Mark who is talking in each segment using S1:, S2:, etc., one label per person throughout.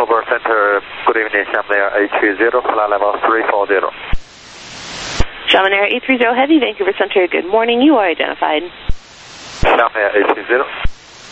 S1: Vancouver Center, good evening, Chaminair 830, flight level 340.
S2: Chaminair 830 Heavy, Vancouver Center, good morning. You are identified.
S1: Chaminair 830.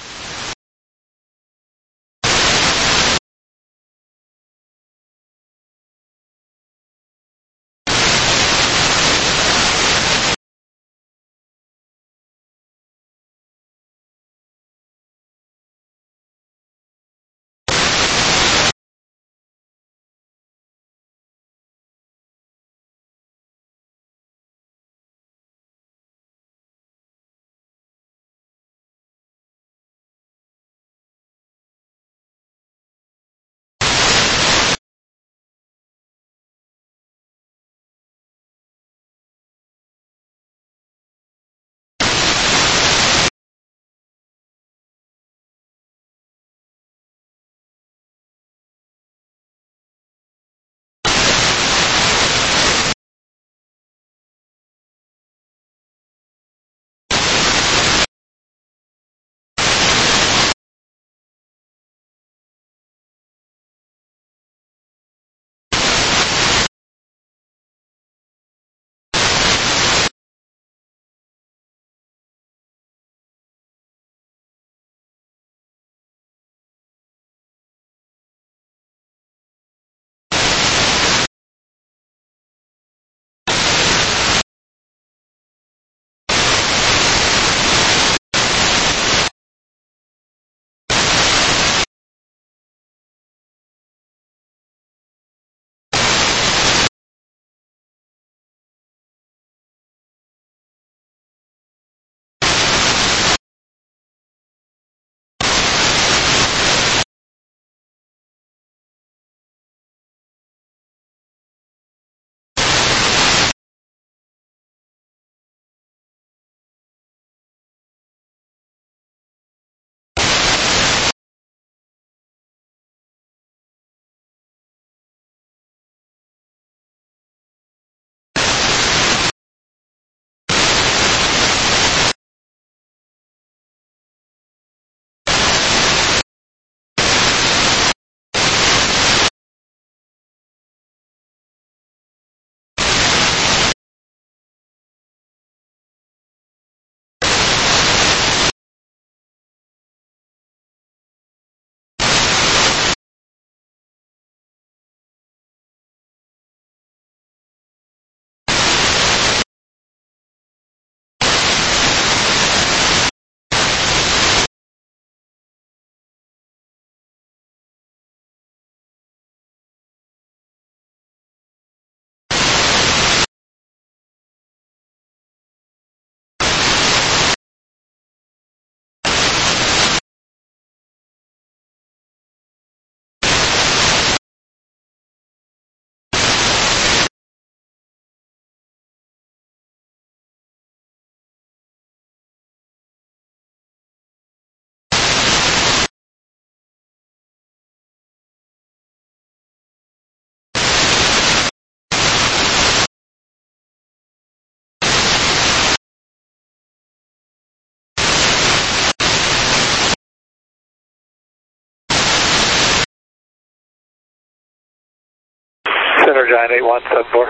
S1: Center Giant 8174.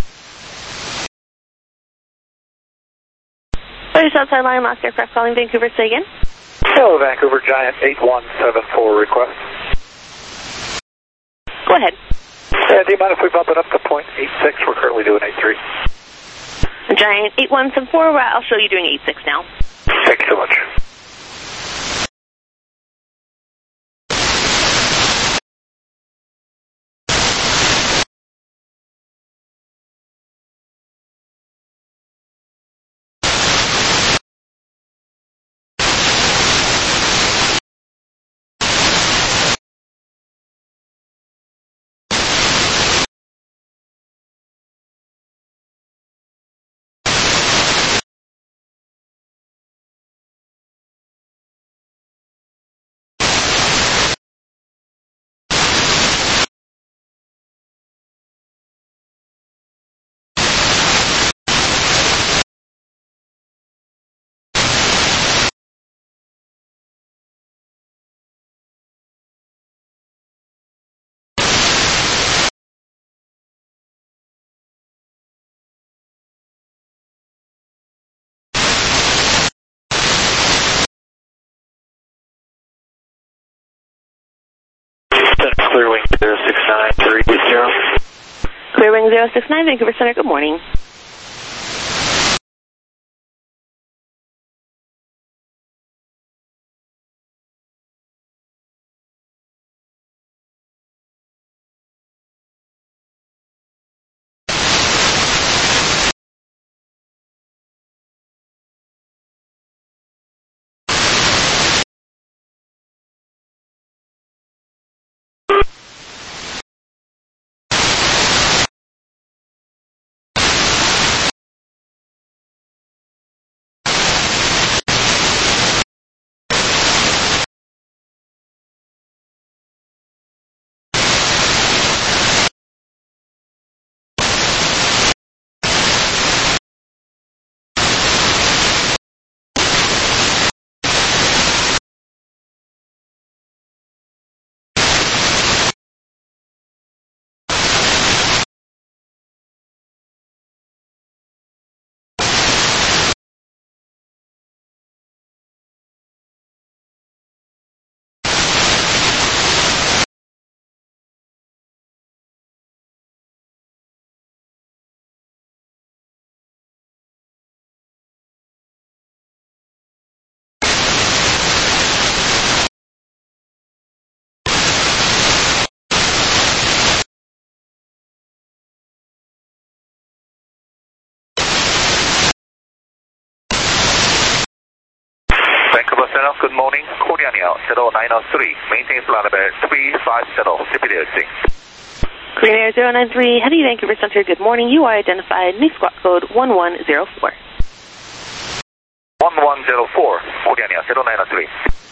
S2: British outside line, last aircraft calling Vancouver, say again.
S1: Hello, Vancouver Giant 8174 request.
S2: Go ahead.
S1: Do you mind if we bump it up to 0.86? We're currently doing 83.
S2: Giant 8174, I'll show you doing 86 now.
S1: Thank you so much. Clearwing 06930.
S2: Clearwing 069, Vancouver Center, good morning.
S1: Vancouver Center, good morning. Korean Air 0903, maintain flight level 350, departing.
S2: Korean Air 093, Heavy Vancouver Center, good morning. You are identified, new squawk code 1104.
S1: 1104, Korean Air 0903.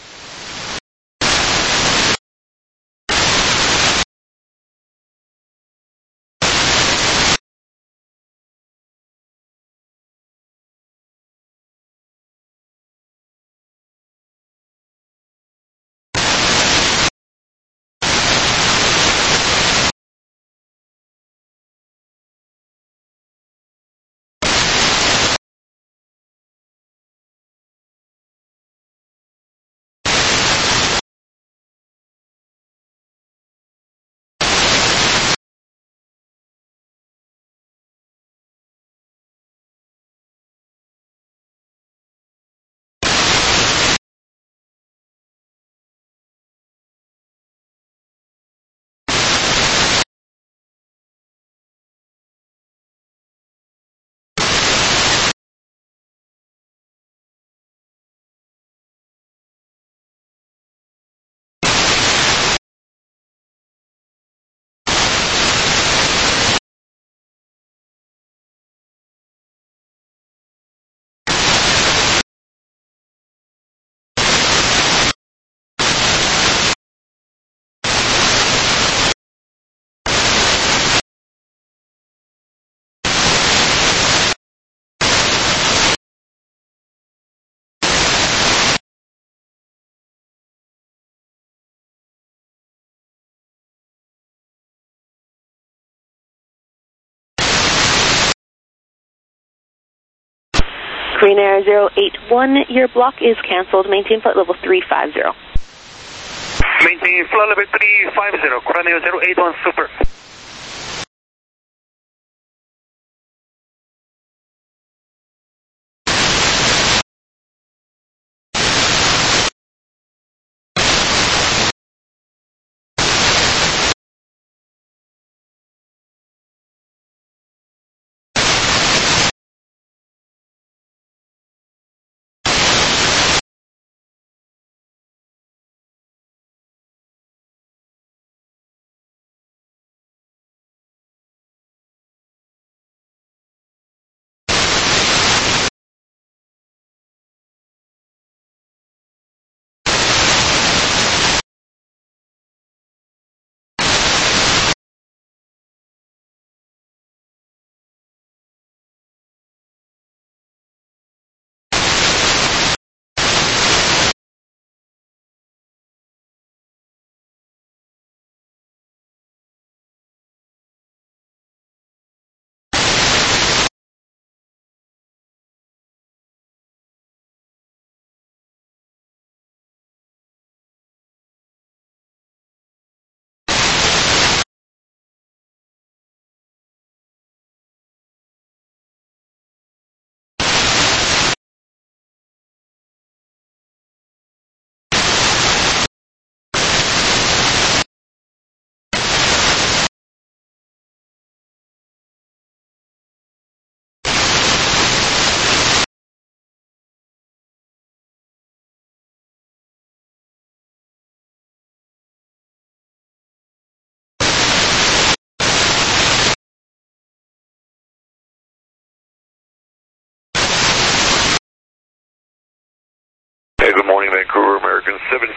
S2: Korean Air 081, your block is canceled. Maintain flight level 350.
S1: Maintain flight level 350, Korean Air 081, super.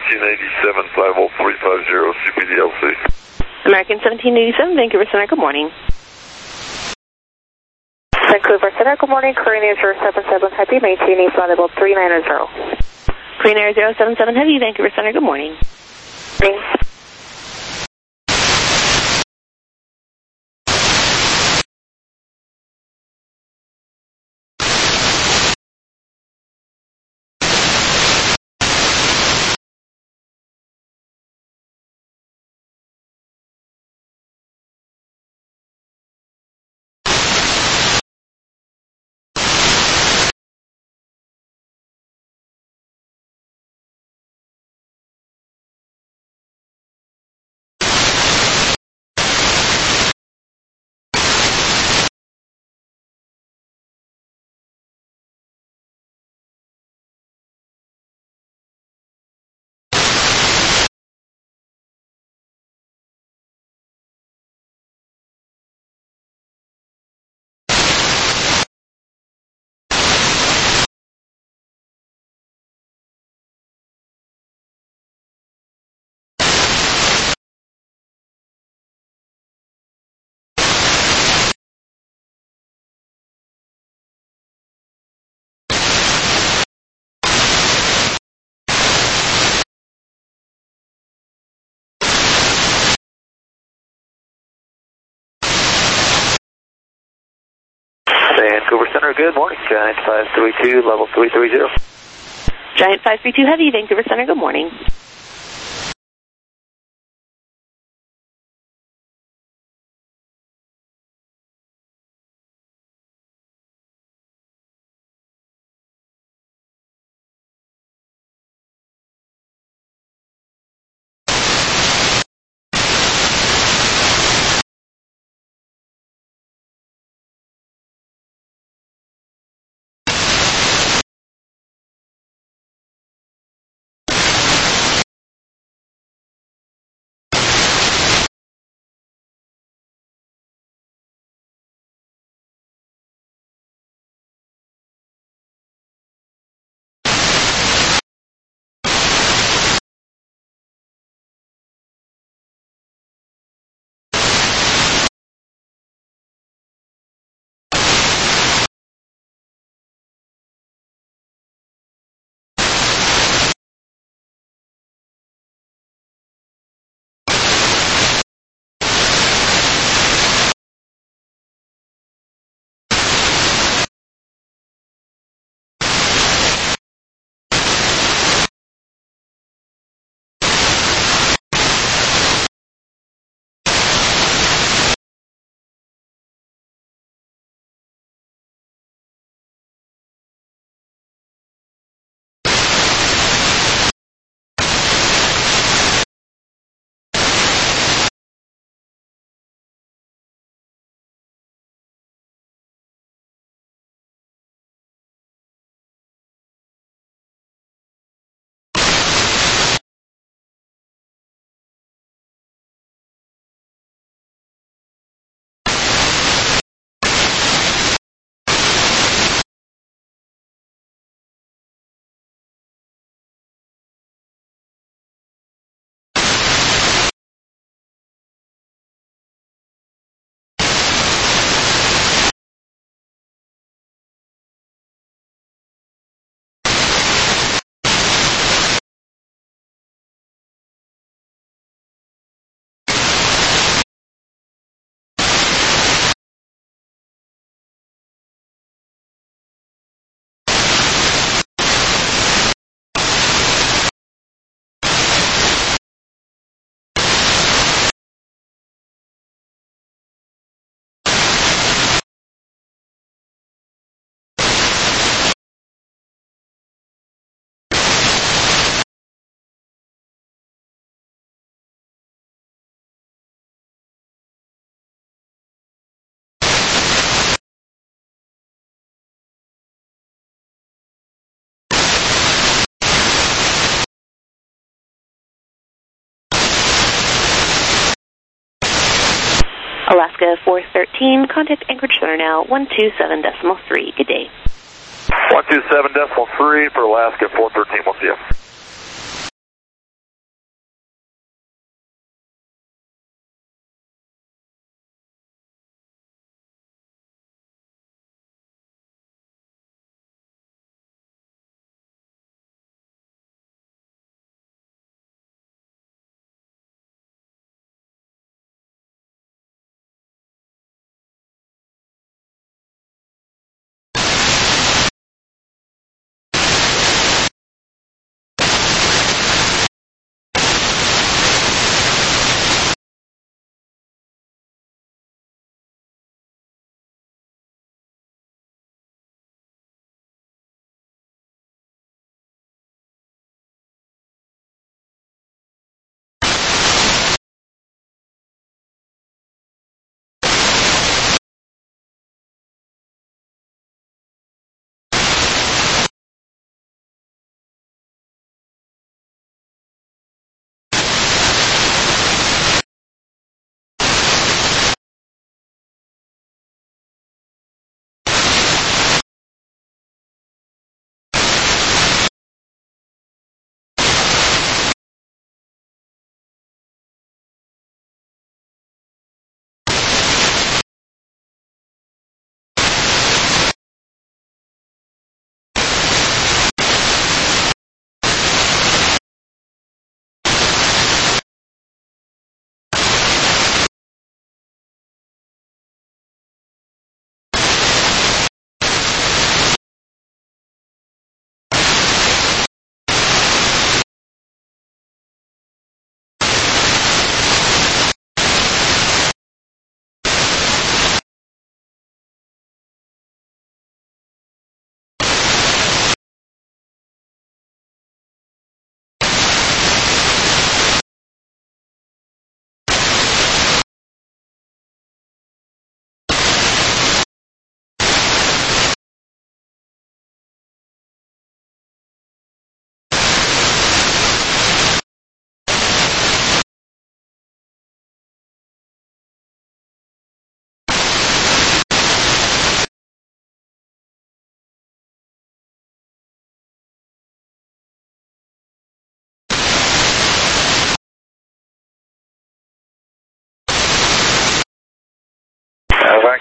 S3: 1787-50350, CPDLC.
S2: American 1787, Vancouver Center, good morning.
S4: Vancouver Center, good morning. Korean Air 077 Heavy, maintaining flight level 390.
S2: Korean Air 077 Heavy, Vancouver Center, good morning.
S4: Morning.
S1: Vancouver Center, good morning. Giant 532, level 330.
S2: Giant 532 Heavy, Vancouver Center, good morning. Alaska 413, contact Anchorage Center now, 127.3. Good day.
S3: 127.3 for Alaska 413, we'll see you.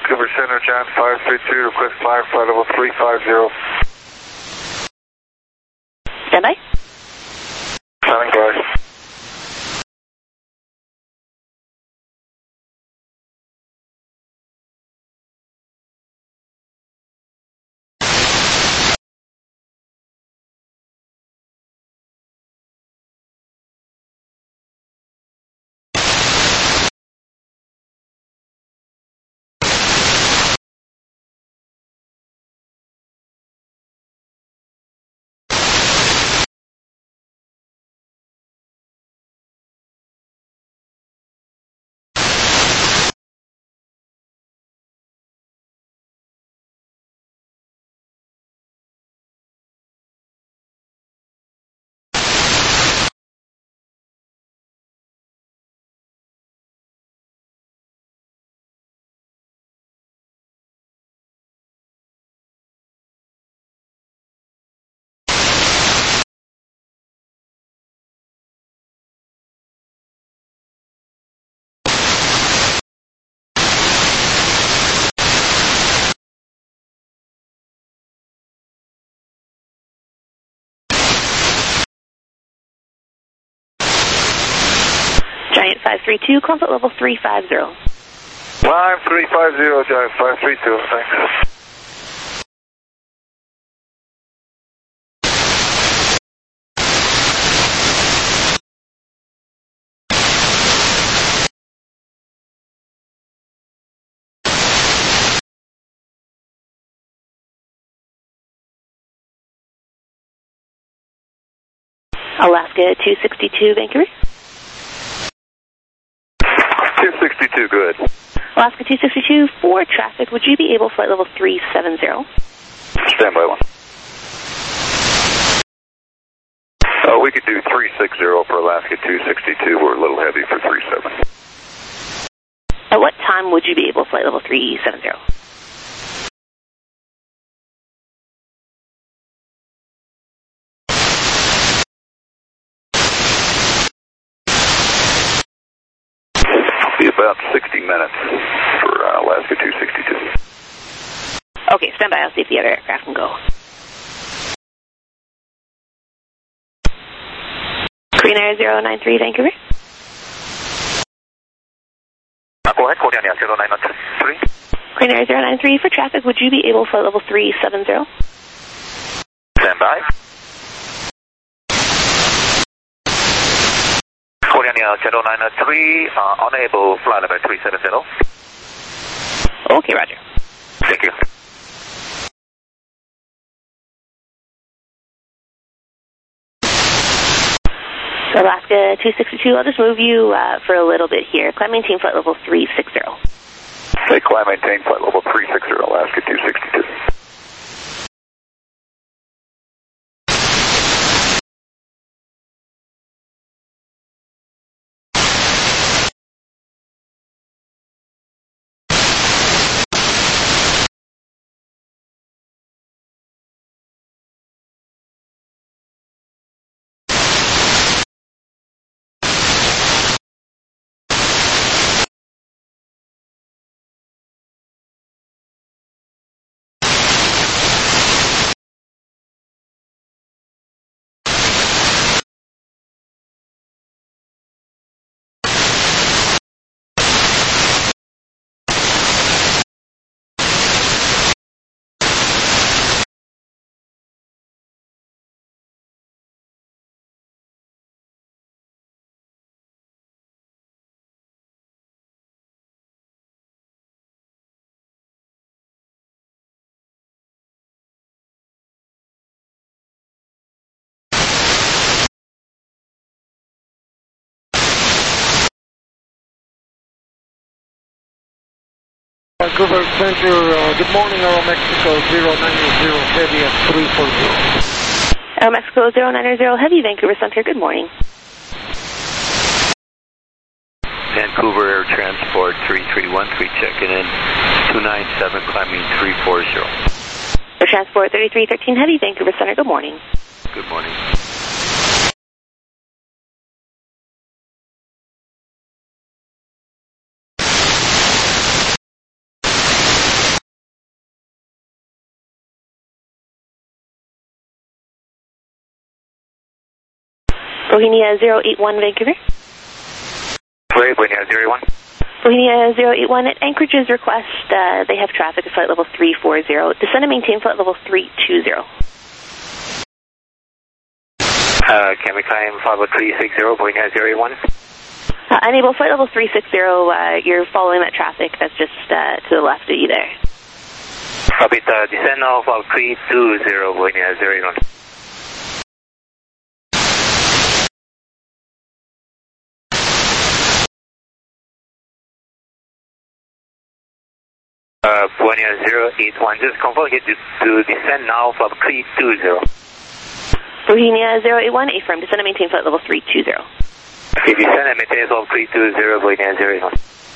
S1: Vancouver Center, John 532, request fire, flight level 350.
S2: Stand by.
S1: Standing by.
S2: Giant 532, consult level 350.
S1: Line 350, Giant 532, thanks.
S2: Alaska 262, Vancouver.
S1: 262, good.
S2: Alaska 262, for traffic, would you be able flight level 370?
S1: Stand by one. We could do 360 for Alaska 262. We're a little heavy for 37.
S2: At what time would you be able flight level 370?
S1: Be about 60 minutes for Alaska 262.
S2: Okay, stand by. I'll see if the other aircraft can go. Korean Air 093, Vancouver.
S1: Go ahead, Korean Air 093.
S2: Korean Air 093, for traffic, would you be able flight level 370?
S1: Stand by. Korean Air 093, unable flight level 370.
S2: Okay, roger.
S1: Thank you.
S2: Alaska 262, I'll just move you for a little bit here. Climb maintain flight level 360.
S1: Say climb maintain flight level 360, Alaska 262.
S5: Vancouver Center, good morning, Aeromexico 090, heavy at 340.
S2: Aeromexico 090, heavy, Vancouver Center, good morning.
S6: Vancouver Air Transport 3313 checking in 297 climbing 340.
S2: Air Transport 3313 heavy, Vancouver Center, good morning.
S6: Good morning.
S2: Bohemia 081 Vancouver.
S1: Wait, Bohemia 081.
S2: Bohemia 081 at Anchorage's request, they have traffic at flight level 340. Descend and maintain flight level 320.
S1: Can we climb flight level 360, Bohemia 081?
S2: Unable flight level 360, you're following that traffic. That's just to the left of you there.
S1: Copy, descend now flight 320, Bohemia 081. Bohemia 081, just confirm it to descend now flight 320.
S2: Bohemia 081, affirm, descend and maintain flight level 320.
S1: Okay, descend and maintain flight 320, Bohemia 081.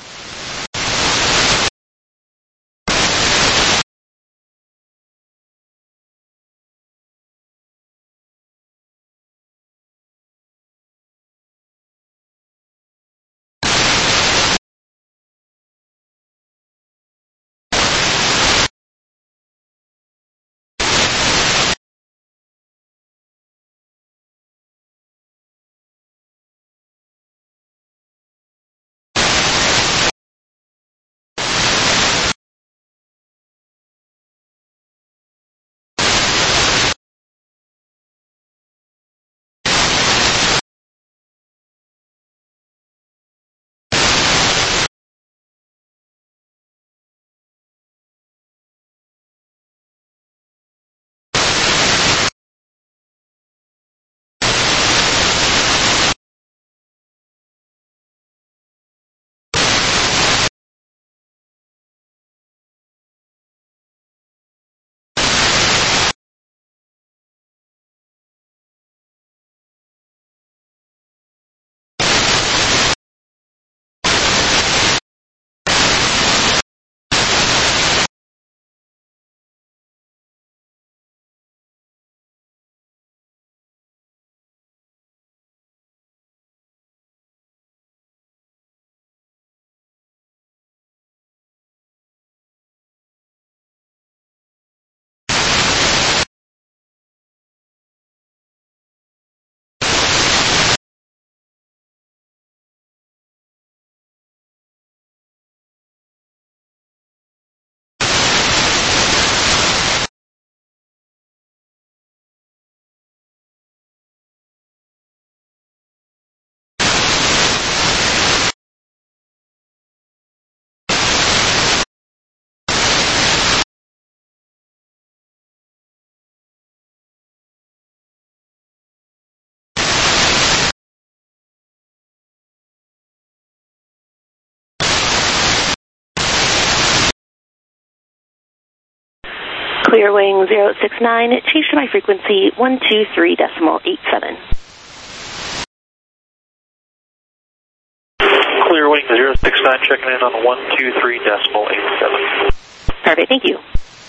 S2: Clear wing 069, change to my frequency 123.87.
S7: Clear wing 069, checking in on 123.87.
S2: Perfect, thank you.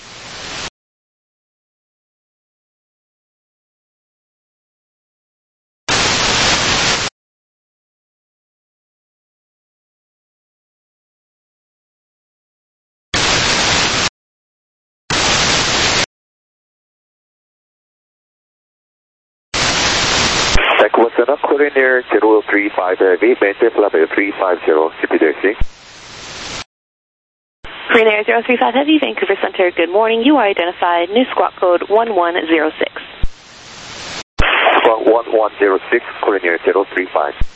S3: What's up, Coordinator 035 Heavy, maintain level 350, CP36.
S2: Korean Air 035 Heavy, Vancouver Center, good morning. You are identified, new squawk code 1106.
S3: Squawk 1106, Korean Air 035.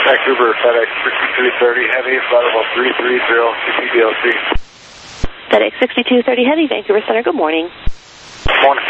S7: Vancouver, FedEx 6330 Heavy, flight level 330, CPDLC.
S2: FedEx 6230 Heavy, Vancouver Center, good morning.
S7: Morning.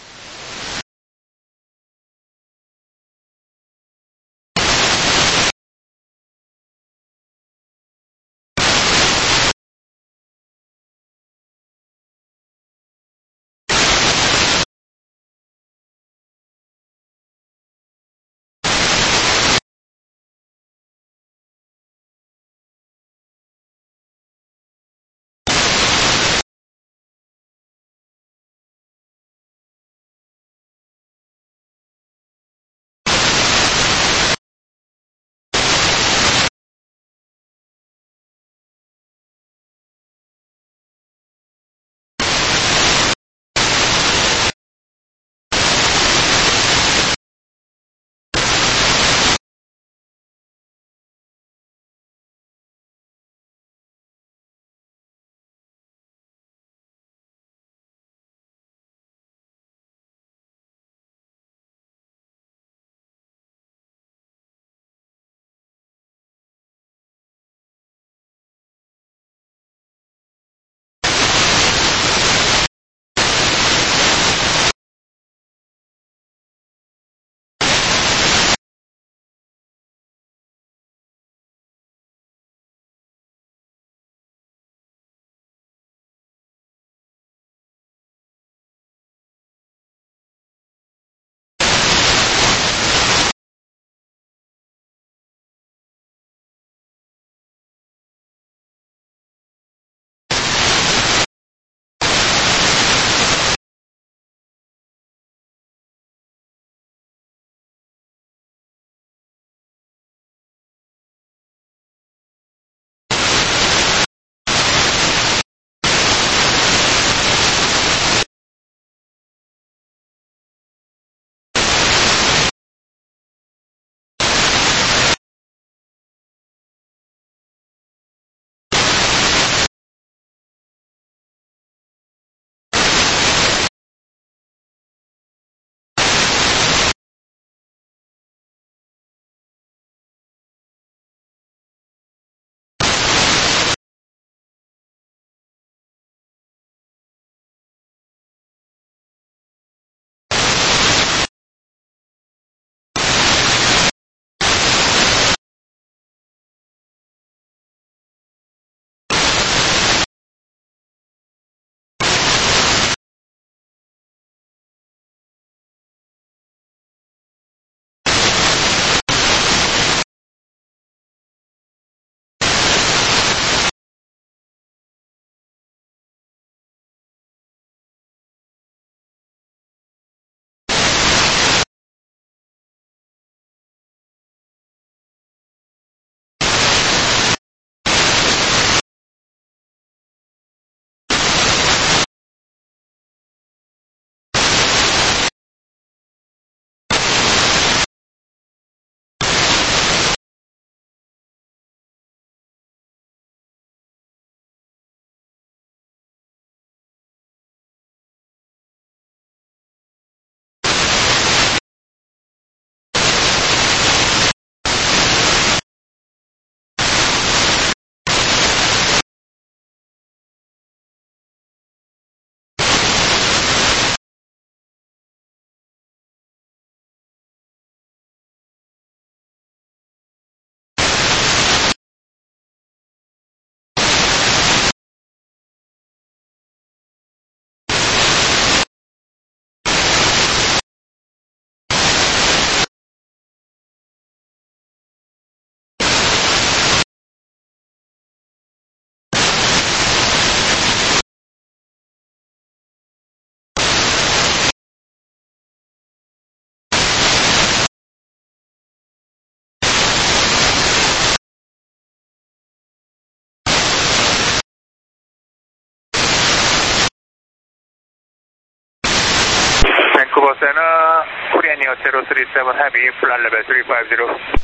S1: Vancouver Center, Korean Air 037 Heavy, flight level 350.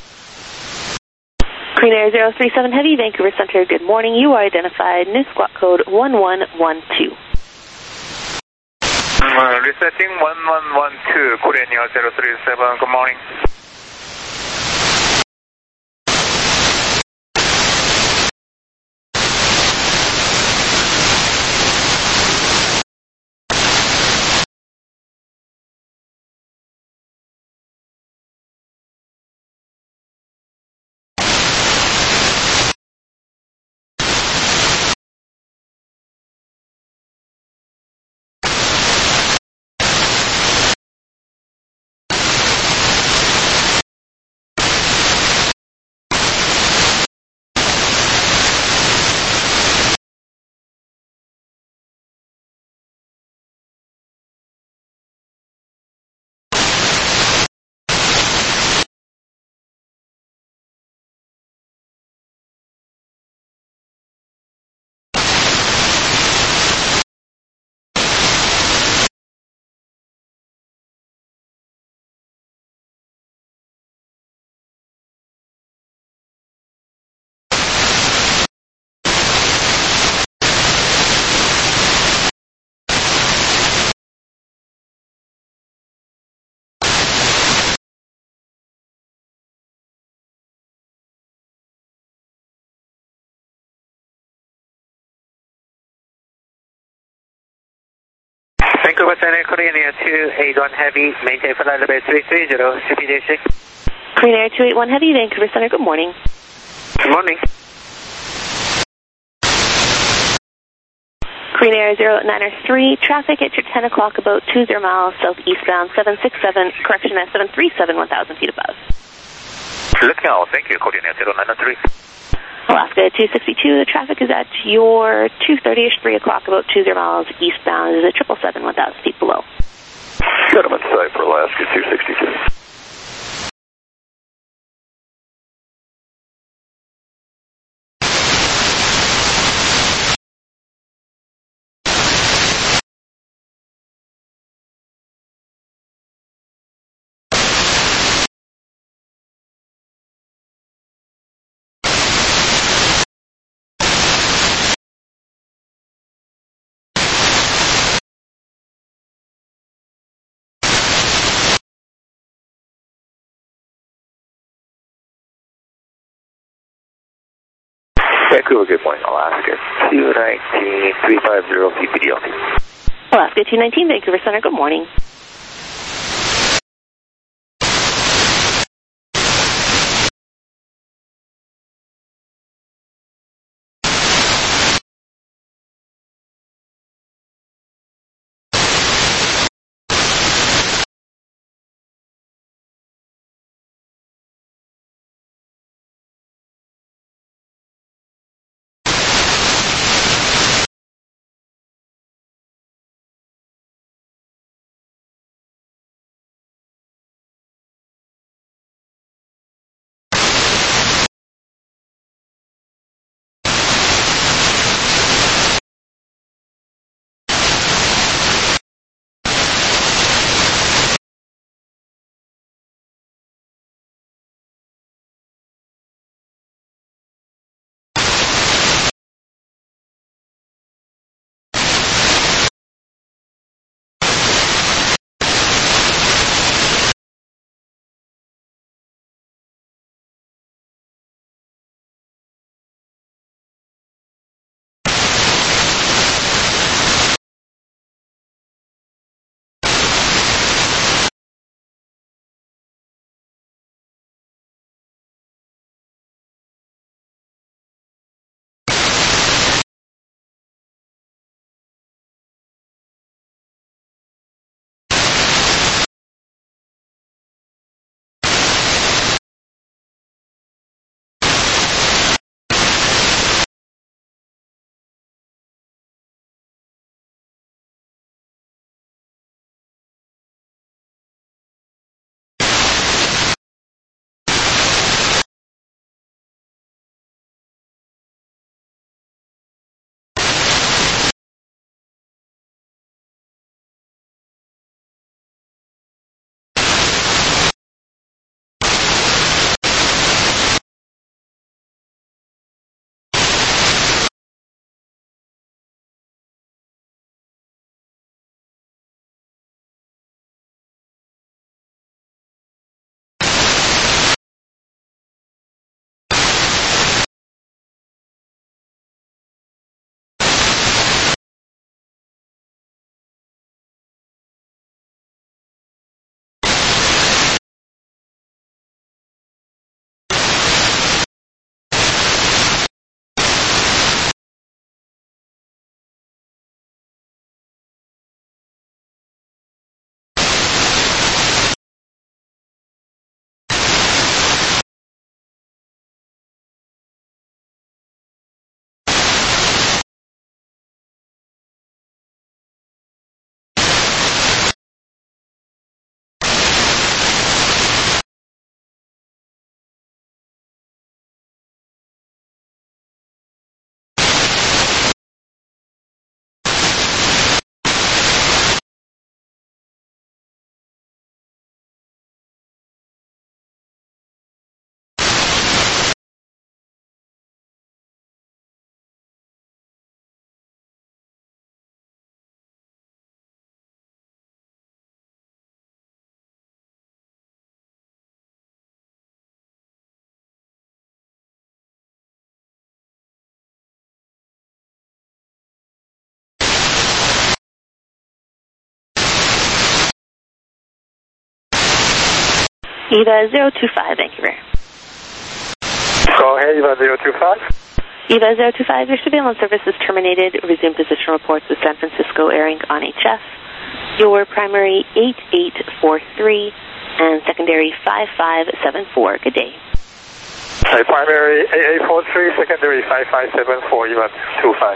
S2: Korean Air 037 Heavy, Vancouver Center, good morning. You are identified, new squawk code 1112.
S1: Resetting 1112, Korean Air 037, good morning.
S8: Vancouver Center, Korean Air 281 Heavy, maintain flight level 330, CPJ6.
S2: Korean Air 281 Heavy, Vancouver Center, good morning.
S8: Good morning.
S2: Korean Air 0903, traffic at your 10 o'clock about 20 miles southeastbound 767, correction at 737, 1,000 feet above.
S1: Looking out, thank you, Korean Air 0903.
S2: Alaska 262, the traffic is at your 2:30ish, 3 o'clock about 20 miles eastbound. Is a 777, 1,000 feet below.
S3: Settlement site for Alaska 262. Vancouver, good morning, Alaska 219, 350, CPDLT.
S2: Alaska 219, Vancouver Center, good morning. EVA 025, Vancouver.
S7: Go ahead, EVA 025.
S2: EVA 025, your surveillance service is terminated. Resume position reports with San Francisco Air Inc. on HF. Your primary 8843 and secondary 5574. Good day.
S7: Primary 8843, secondary 5574, EVA 25.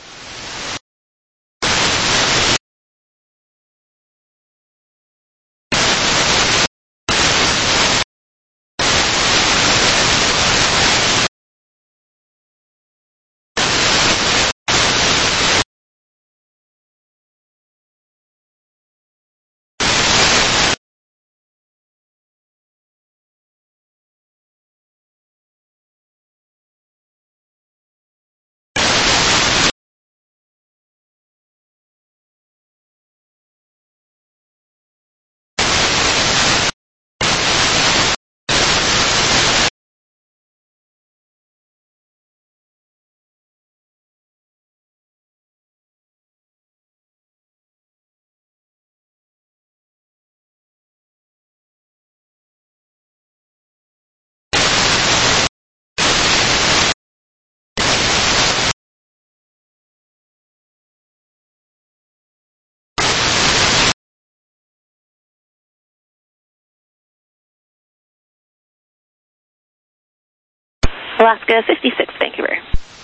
S2: Alaska 56, Vancouver.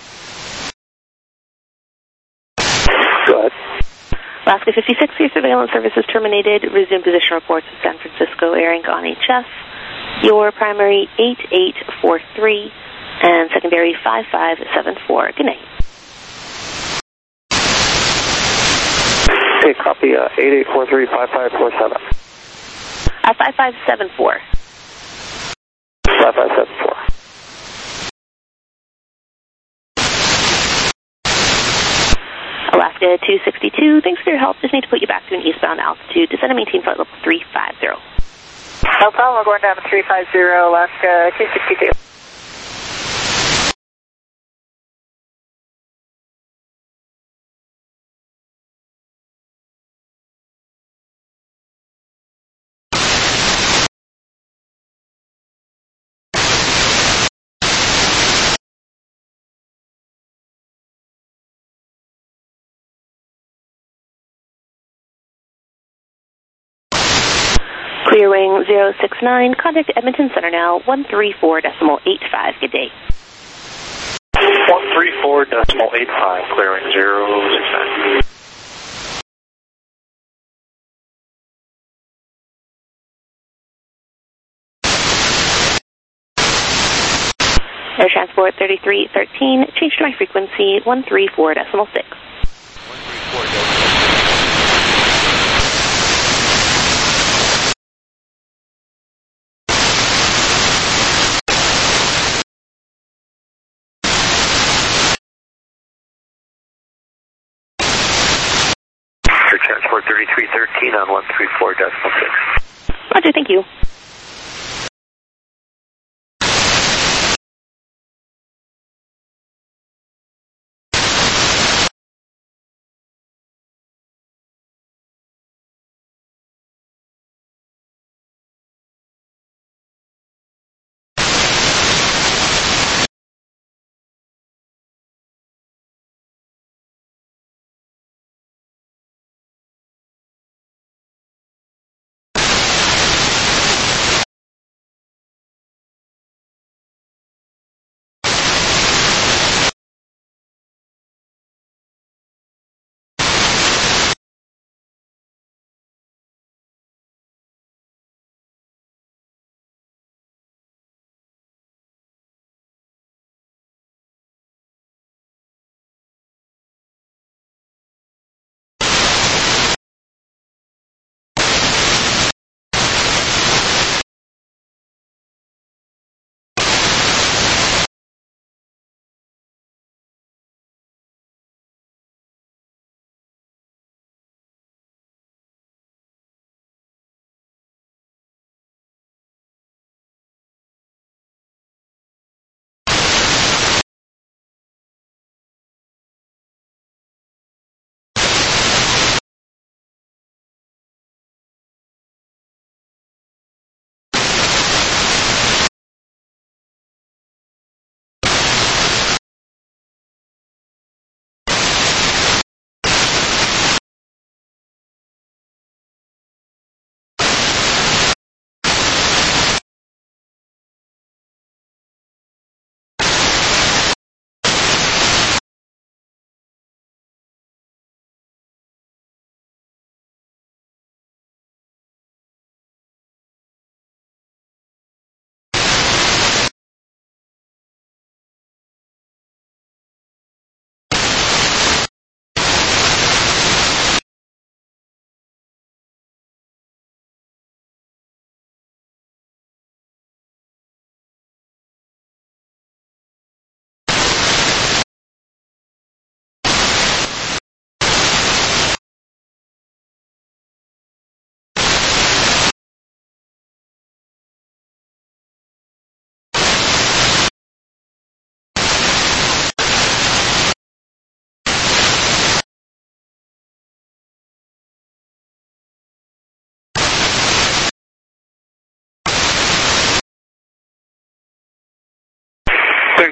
S3: Go ahead.
S2: Alaska 56, your surveillance service is terminated. Resume position reports with San Francisco Air Inc. on HF. Your primary 8843 and secondary 5574. Good night.
S3: Okay, copy 8843 5547.
S2: 5574.
S3: 5574.
S2: Alaska 262, thanks for your help. Just need to put you back to an eastbound altitude. Descend and maintain flight level 350.
S4: No problem, we're going down to 350, Alaska 262.
S2: Clear wing 069, contact Edmonton Center now, 134.85. Good day.
S7: 134.85, clearing 069.
S2: Air Transport 3313, change to my frequency, 134.6.
S6: Air Transport 3313 on 134.6.
S2: Roger, thank you.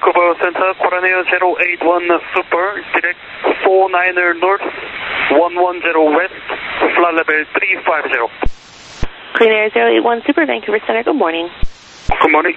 S7: Vancouver Center, Coronel 081 Super, direct 49er North, 110 West, flight level 350.
S2: Clean Air 081 Super, Vancouver Center, good morning.
S7: Good morning.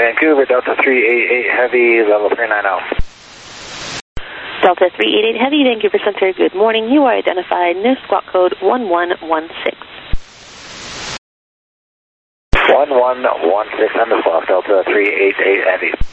S8: Vancouver, Delta 388 Heavy, level 390.
S2: Delta 388 Heavy, Vancouver Center, good morning. You are identified, near squawk code 1116.
S8: 1116 on the squawk, Delta 388 Heavy.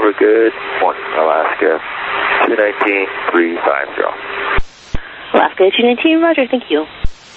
S3: Vancouver, good morning. Alaska 219-350.
S2: Alaska 219, roger, thank you.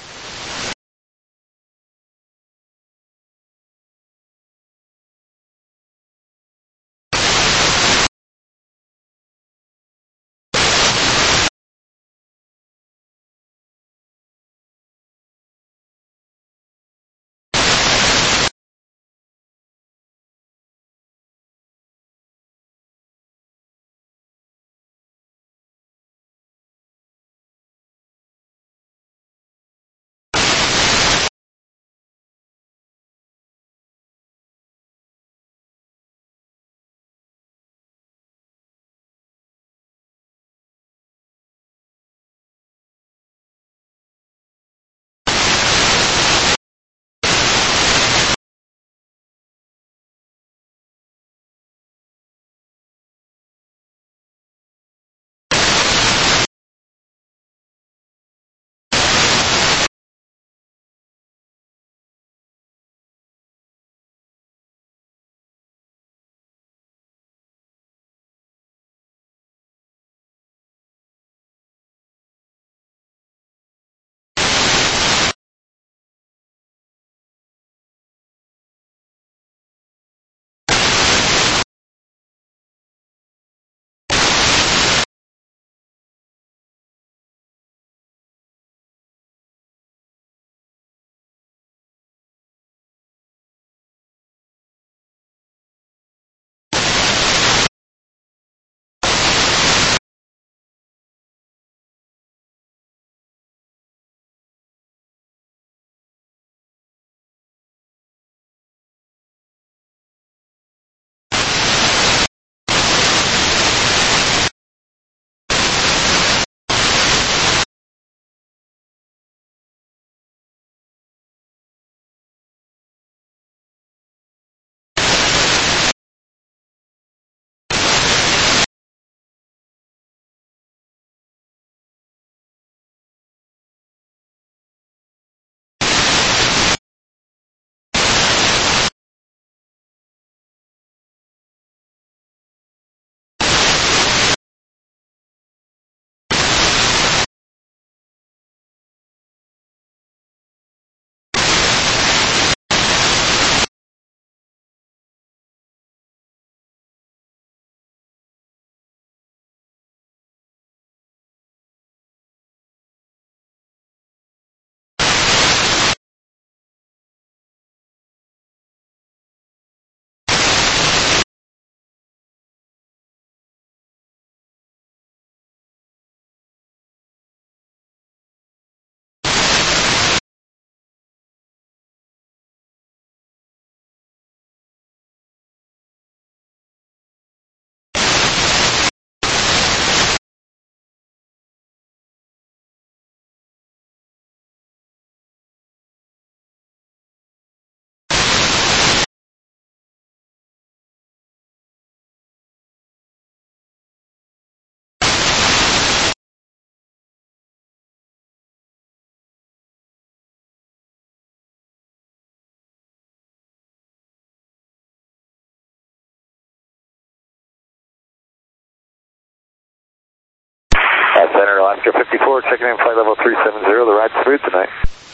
S3: Center, Alaska 54, checking in flight level 370. The ride's smooth tonight.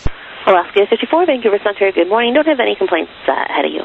S2: Alaska 54, Vancouver Center, good morning. Don't have any complaints ahead of you.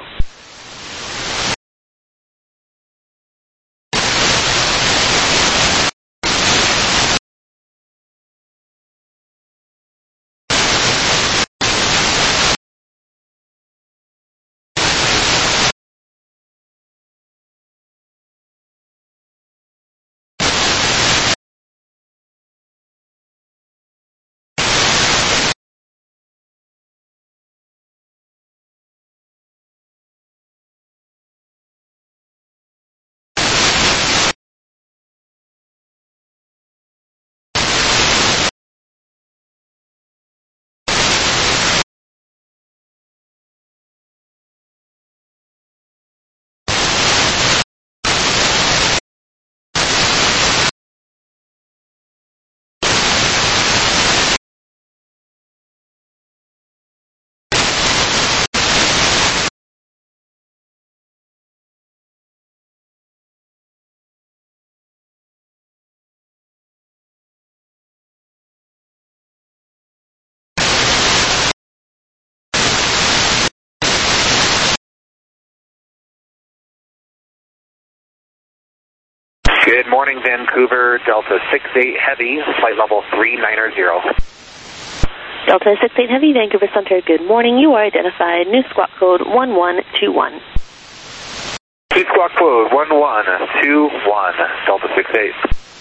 S1: Good morning, Vancouver, Delta 68 Heavy, flight level 390.
S2: Delta 68 Heavy, Vancouver Center, good morning. You are identified. New squawk code 1121.
S1: New squawk code 1121, Delta 68.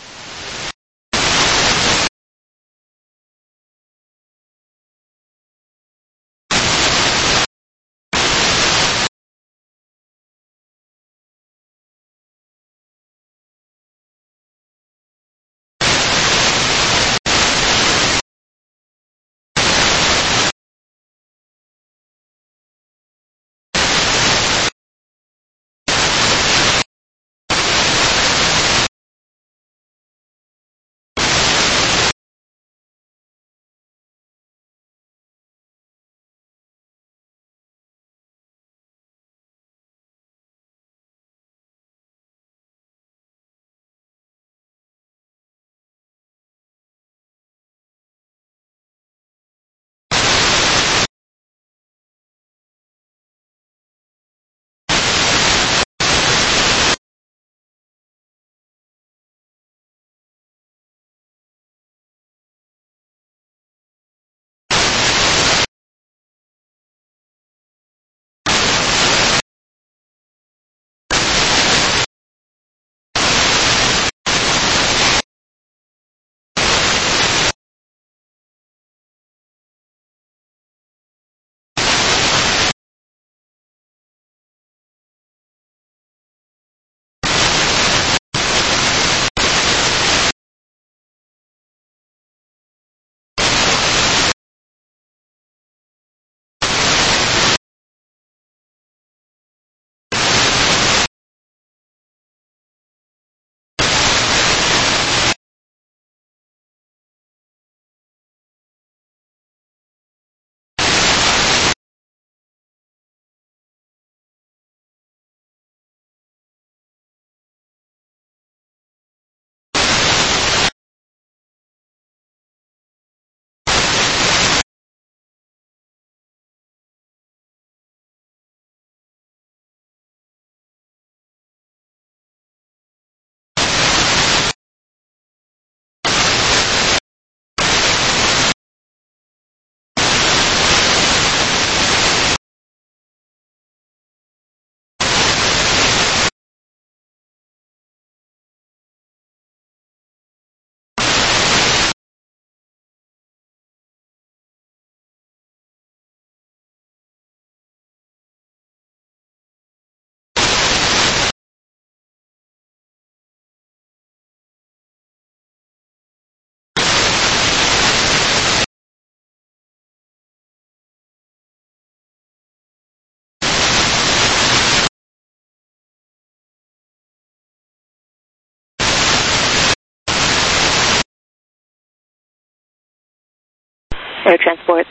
S2: Air Transport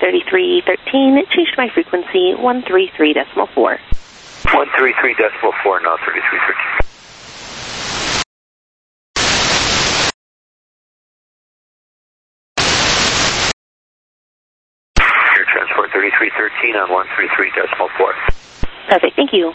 S2: 3313, changed my frequency 133.4.
S6: 133.4, now 3313. Air Transport 3313 on 133.4.
S2: Perfect, thank you.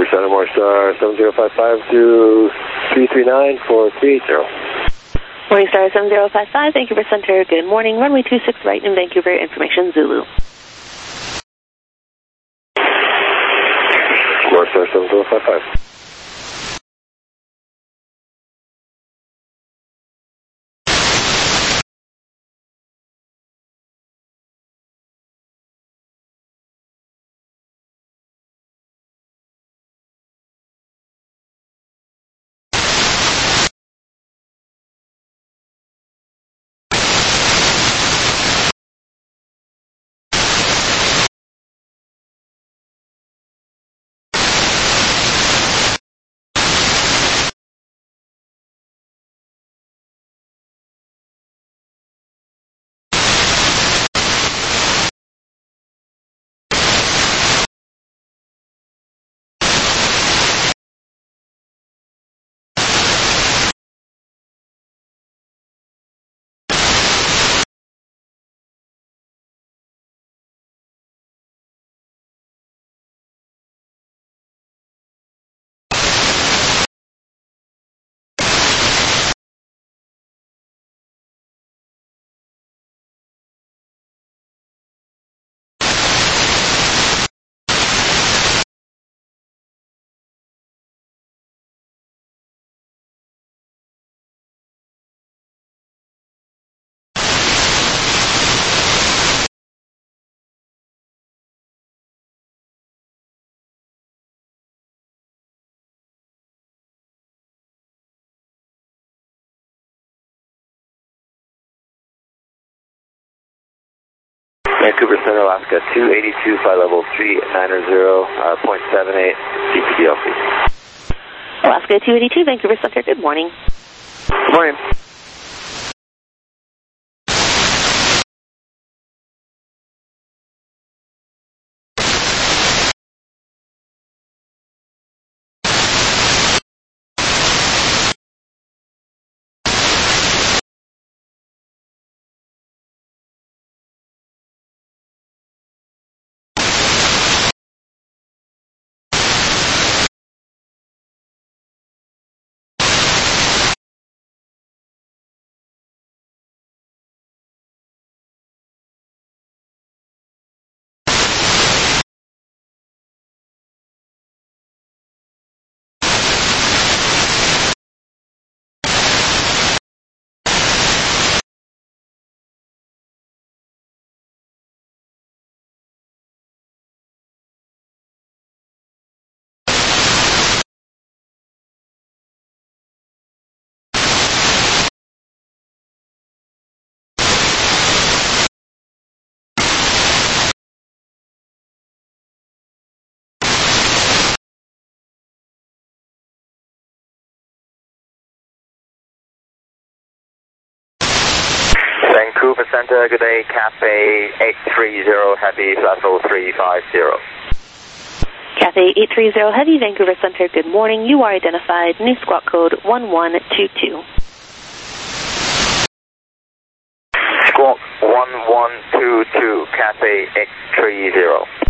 S3: Center Morningstar 7055 to 339 for 380.
S2: Morningstar 7055, Vancouver Center, good morning. Runway 26 right in Vancouver, information Zulu.
S3: Morningstar 7055. Vancouver Center, Alaska 282, flight level 390.78, CPDLC.
S2: Alaska 282, Vancouver Center, good morning.
S3: Good morning.
S6: Vancouver Center, good day, Cafe 830 Heavy, flight level 350.
S2: Cathay 830 Heavy, Vancouver Center, good morning. You are identified, new squawk code 1122.
S6: Squawk 1122, Cafe 830.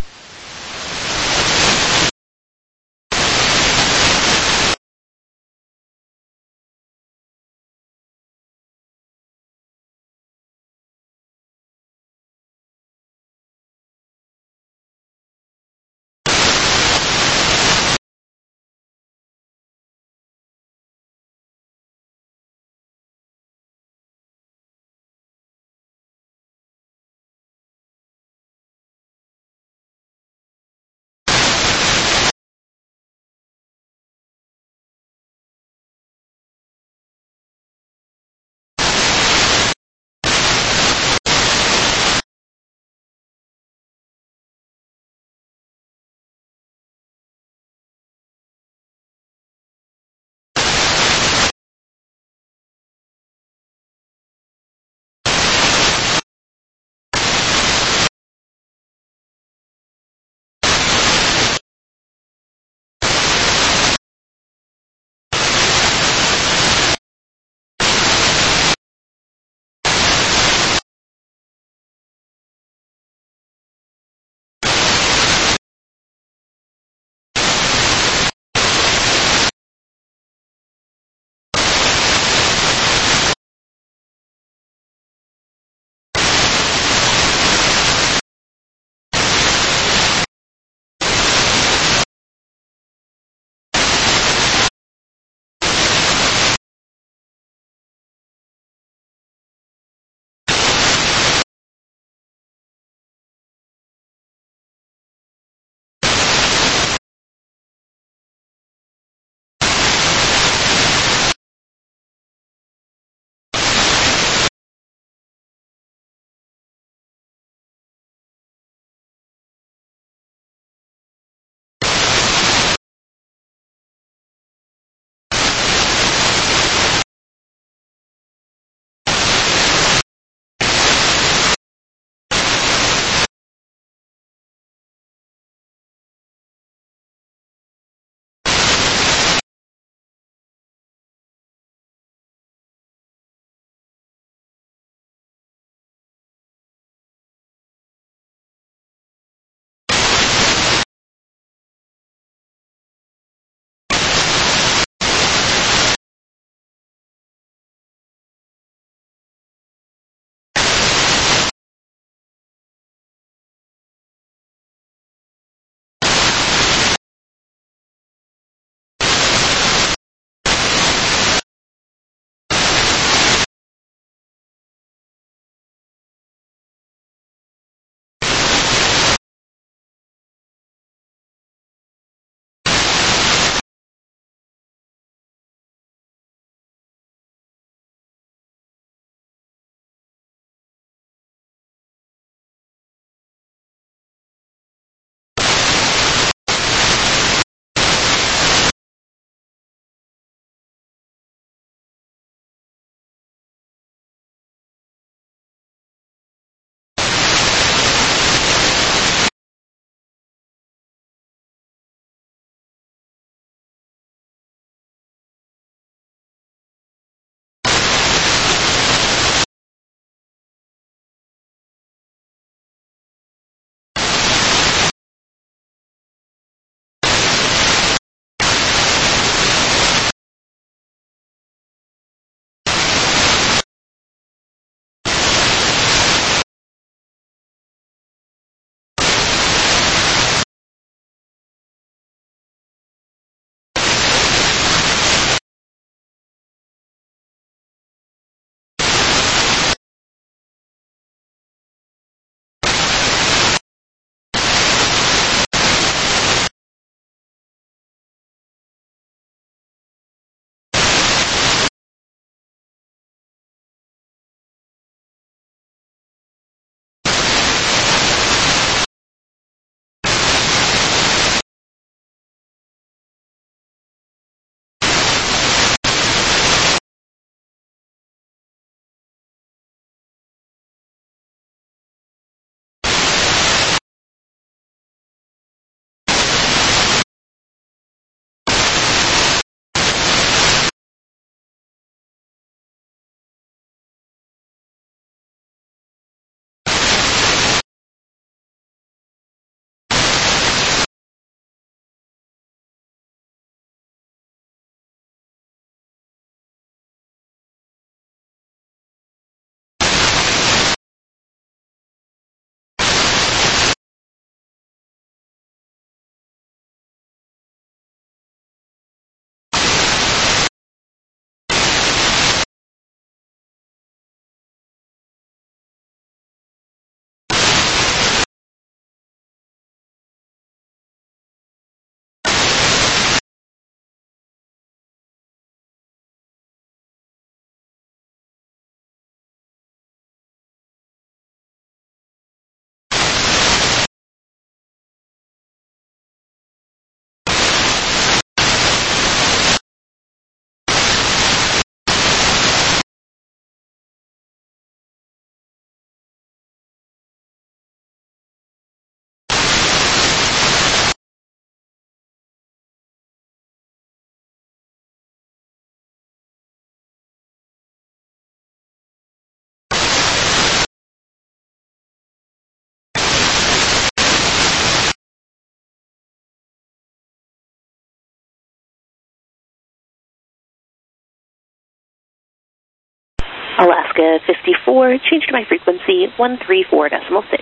S2: Alaska 54, change to my frequency 134.6.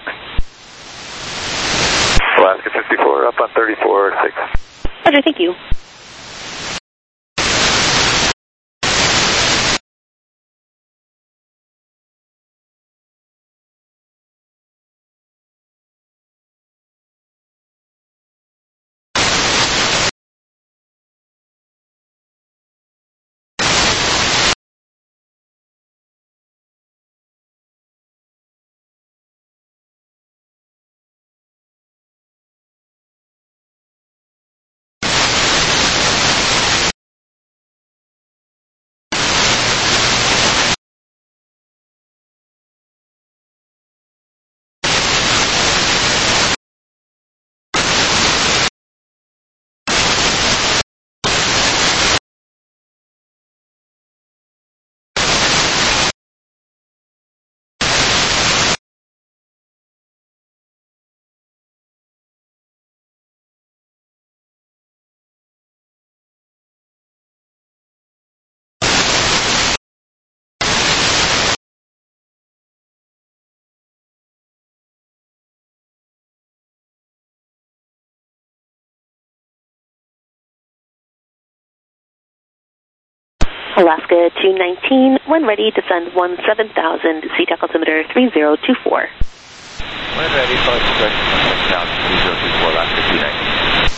S3: Alaska 54, up on 34.6.
S2: Roger, thank you. Alaska 219, when ready, descend 17,000, seat altimeter 3024.
S3: When ready, flight direction 17,000, 3024, Alaska 219.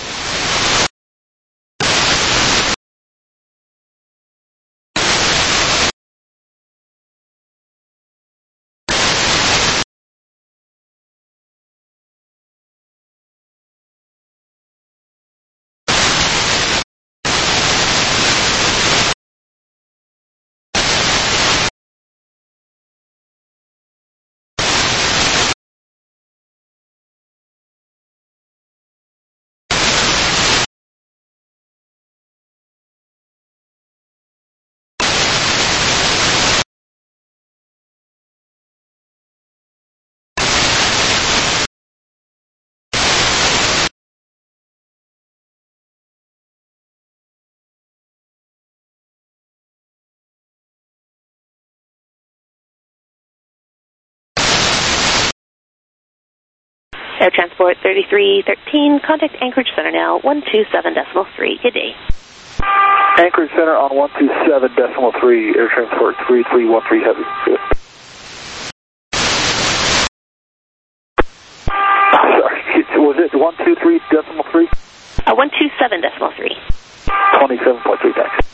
S2: Air Transport 3313, contact Anchorage Center now, 127.3. Good day.
S7: Anchorage Center on 127.3, Air Transport 3313 Heavy. Sorry, was it 123.3?
S2: 127.3.
S7: 27.3, thanks.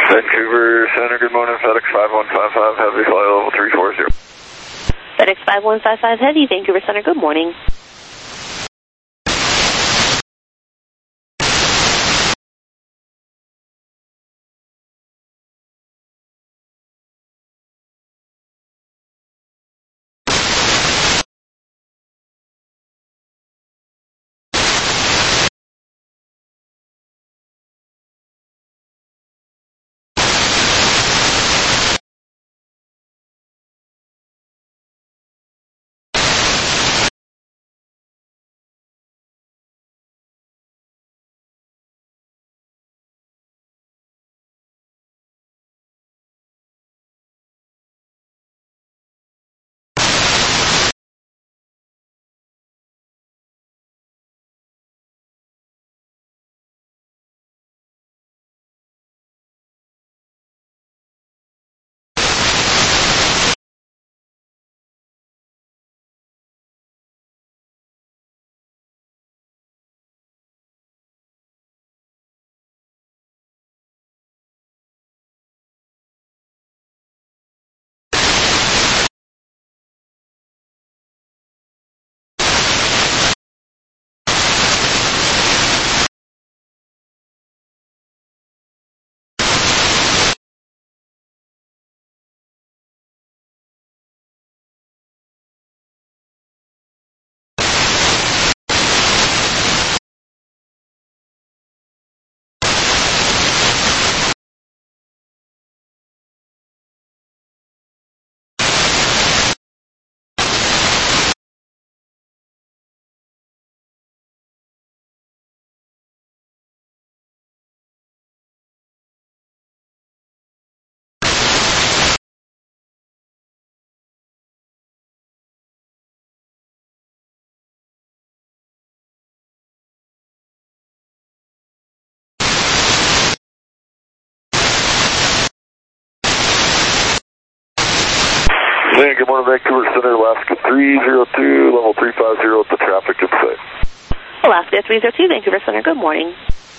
S3: Vancouver Center, good morning, FedEx 5155, heavy flight level 340.
S2: FedEx 5155 Heavy, Vancouver Center, good morning.
S3: Hey, good morning, Vancouver Center, Alaska 302, level 350 at the traffic insight.
S2: Alaska 302, Vancouver Center, good morning.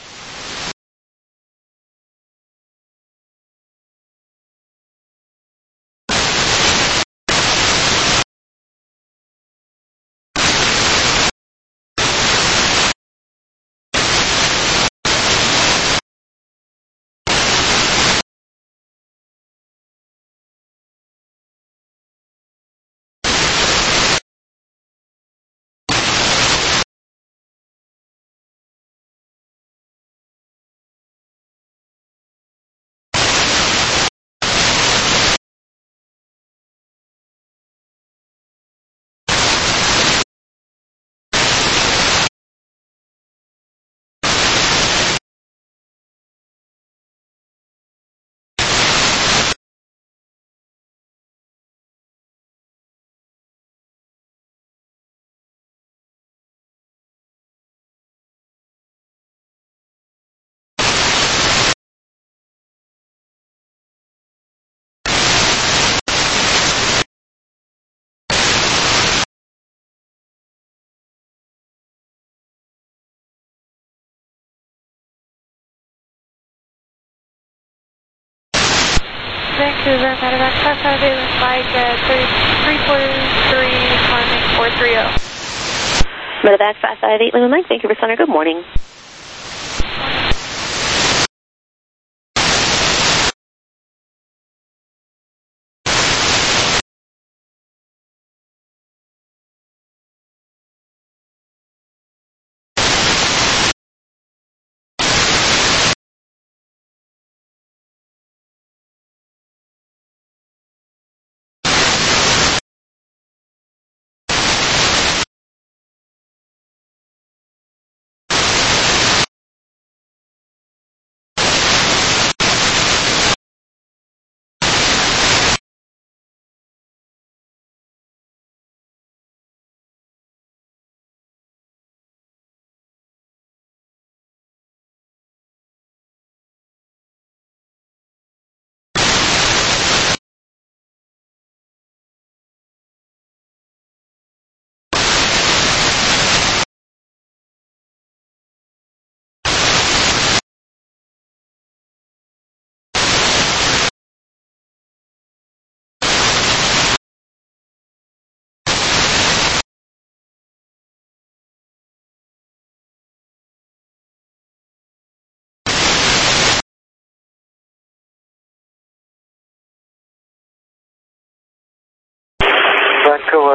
S4: Vancouver, Medevac 558 with flight 343, climbing 430.
S2: Medevac 558 Lima Mike, Vancouver Center, good morning.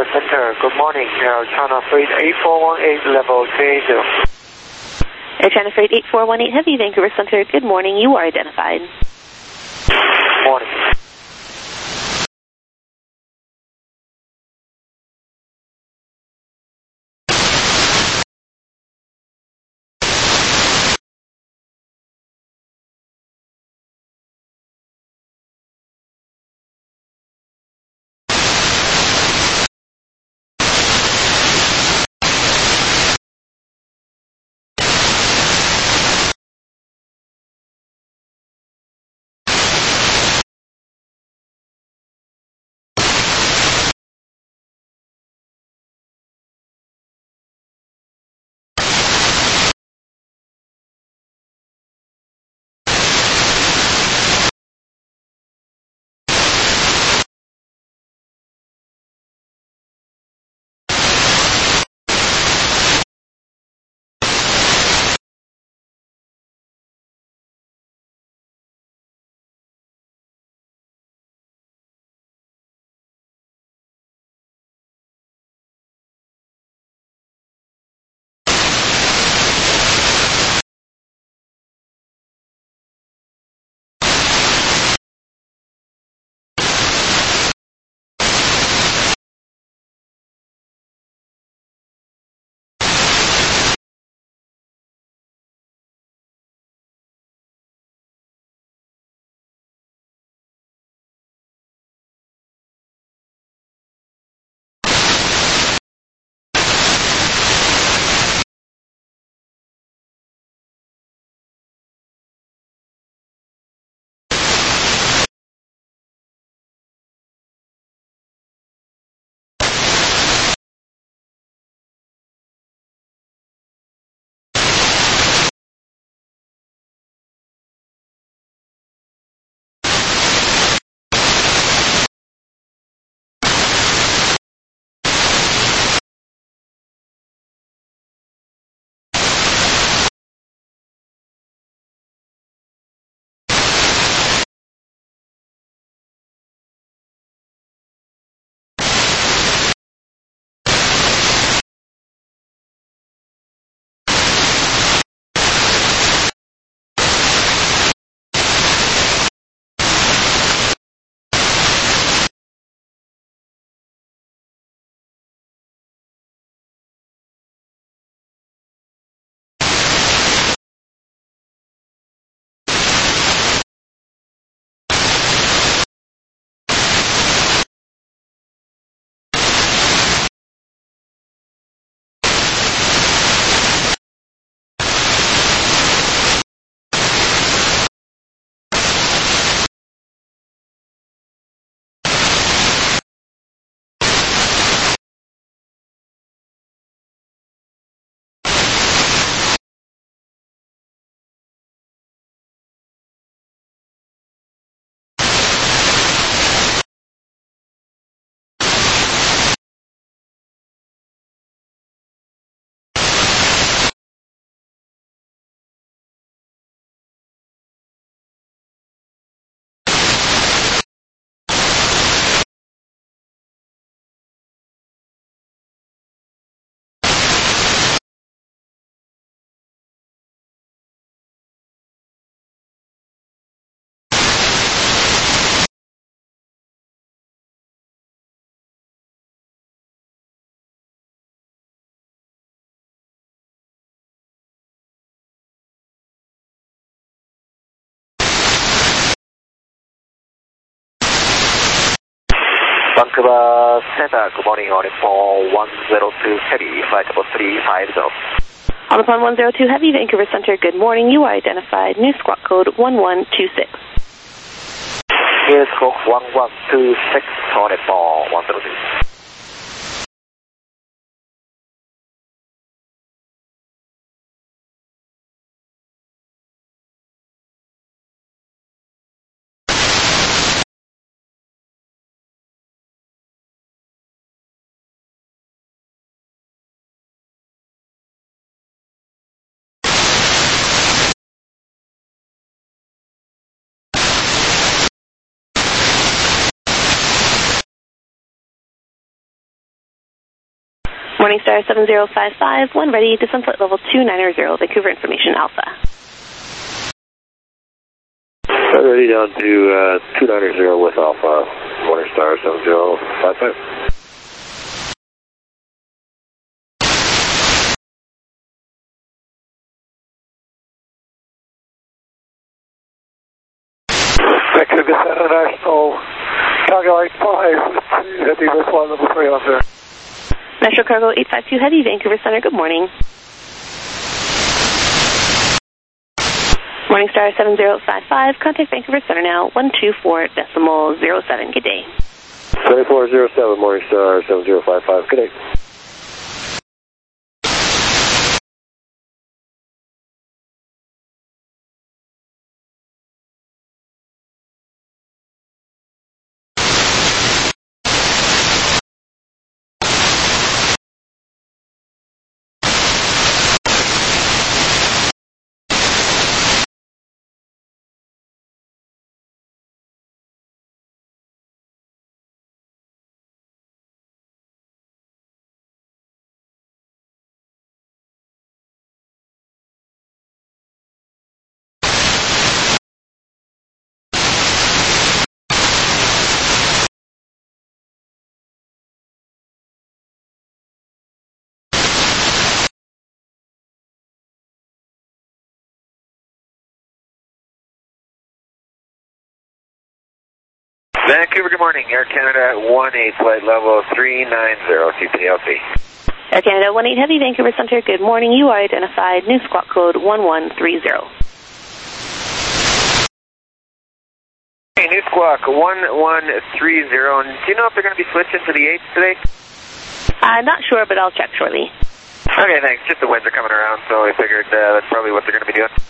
S5: Vancouver Center, good morning. Air China Freight 8418, level 380.
S2: Air China Freight 8418 Heavy, Vancouver Center, good morning. You are identified.
S5: Morning.
S1: Vancouver Center, good morning, on for 102 Heavy, flight level 350.
S2: On the phone 102 Heavy, Vancouver Center, good morning. You are identified. New squawk code 1126.
S1: Here's squawk 1126, on for 102.
S2: Morningstar 7055, one ready, descent flight level 290, Vancouver Information Alpha.
S3: Ready down to 290 with Alpha, Morningstar 7055.
S7: Vancouver Center National, Calgary 5, heavy with flight level 310.
S2: Metro Cargo 852 Heavy, Vancouver Center, good morning. Morningstar 7055, contact Vancouver Center now, 124.07, good day.
S3: 2407, Morningstar 7055, good day.
S1: Vancouver, good morning. Air Canada 18, flight level 390, TPLC.
S2: Air Canada 18 Heavy, Vancouver Center, good morning. You are identified, new squawk code 1130.
S1: Hey, new squawk 1130. And do you know if they're going to be switching to the 8s today?
S2: Not sure, but I'll check shortly.
S1: Okay, thanks. Just the winds are coming around, so I figured that's probably what they're going to be doing.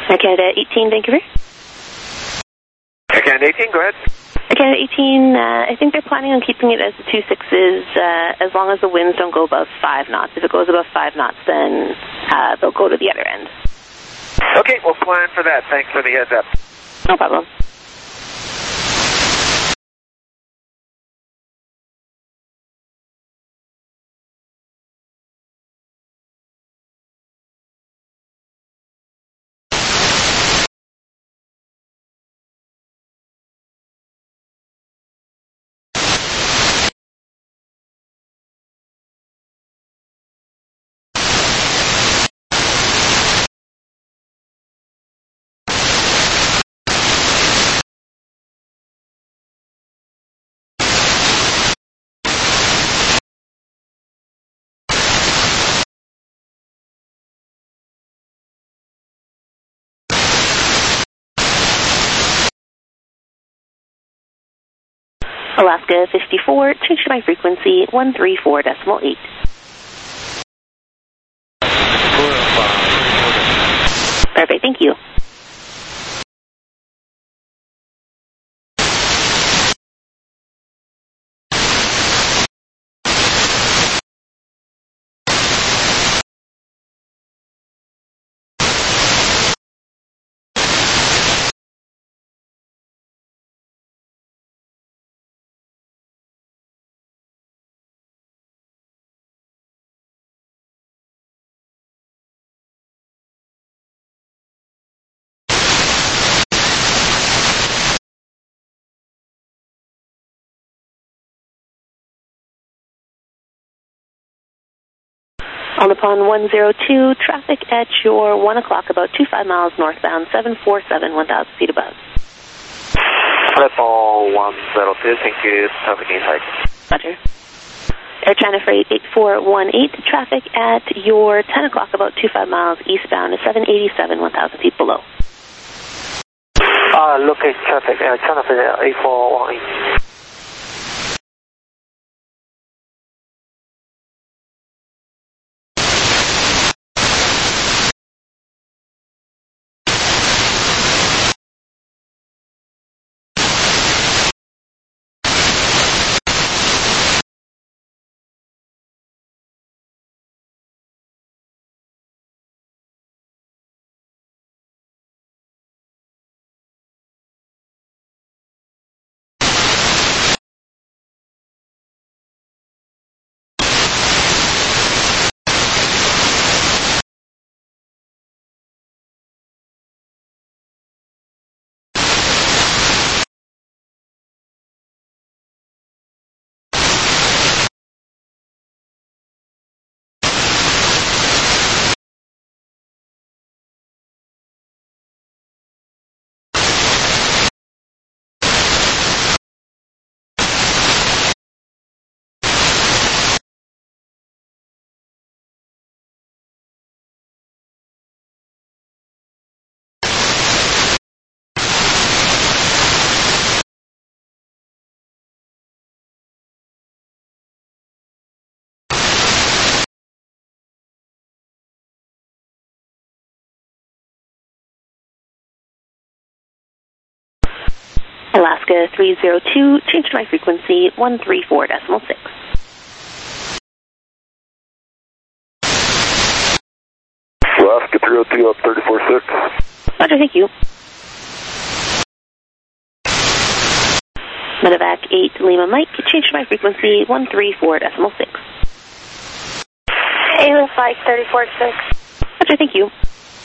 S2: Air Canada 18, Vancouver.
S8: Air Canada 18, go ahead.
S2: Air Canada 18, I think they're planning on keeping it as the 26s as long as the winds don't go above 5 knots. If it goes above 5 knots, then they'll go to the other end.
S8: Okay, we'll plan for that. Thanks for the heads up.
S2: No problem. Alaska 54, change to my frequency 134.8. Perfect, thank you. On the pond 102, traffic at your 1 o'clock, about 25 miles northbound, 747, 1,000 feet above.
S6: Level 102, thank you. Traffic inside.
S2: Roger. Air China Freight 8418, traffic at your 10 o'clock, about 25 miles eastbound, 787, 1,000 feet below.
S5: Locate traffic, Air China Freight 8418.
S2: Alaska 302, change to my frequency 134.6.
S3: Alaska 302 up 34.6.
S2: Roger, thank you. Medevac 8 Lima Mike, change to my frequency 134.6.
S4: Ava Flight 34.6.
S2: Roger, thank you.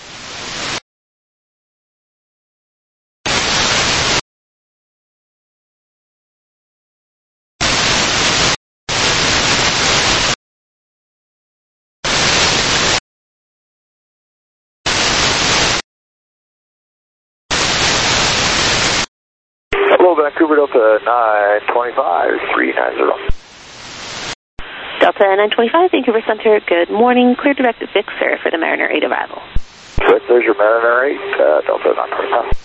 S3: Hello, Vancouver Delta 925 390.
S2: Delta 925, Vancouver Center, good morning. Clear directed fix, sir, for the Mariner 8 arrival.
S3: There's your Mariner 8, Delta 925.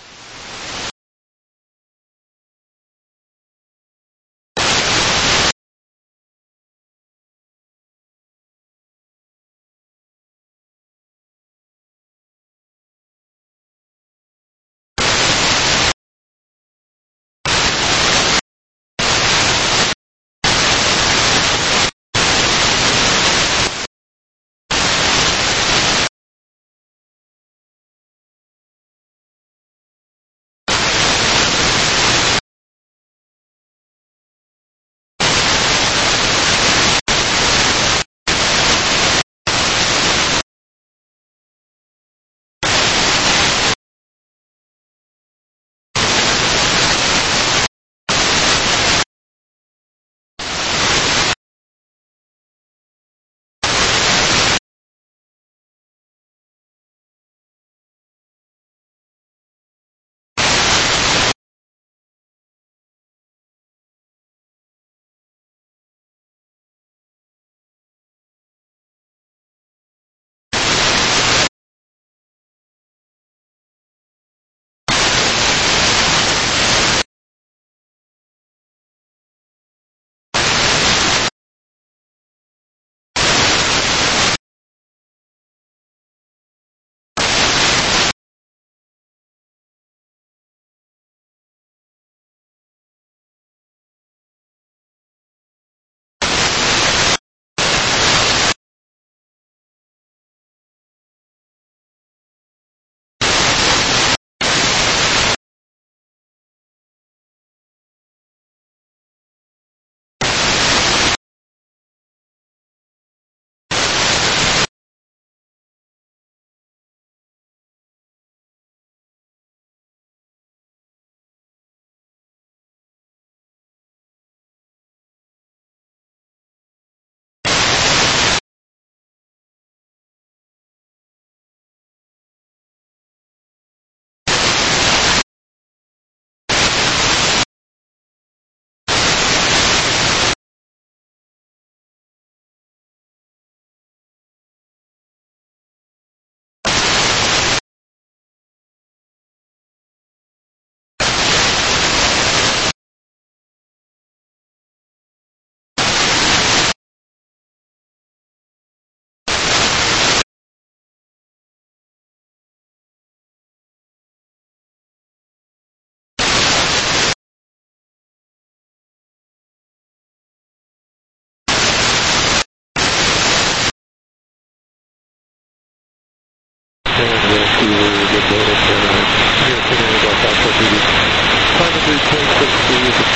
S7: good morning, here today about Foxtrot TV. Time of 3.63 is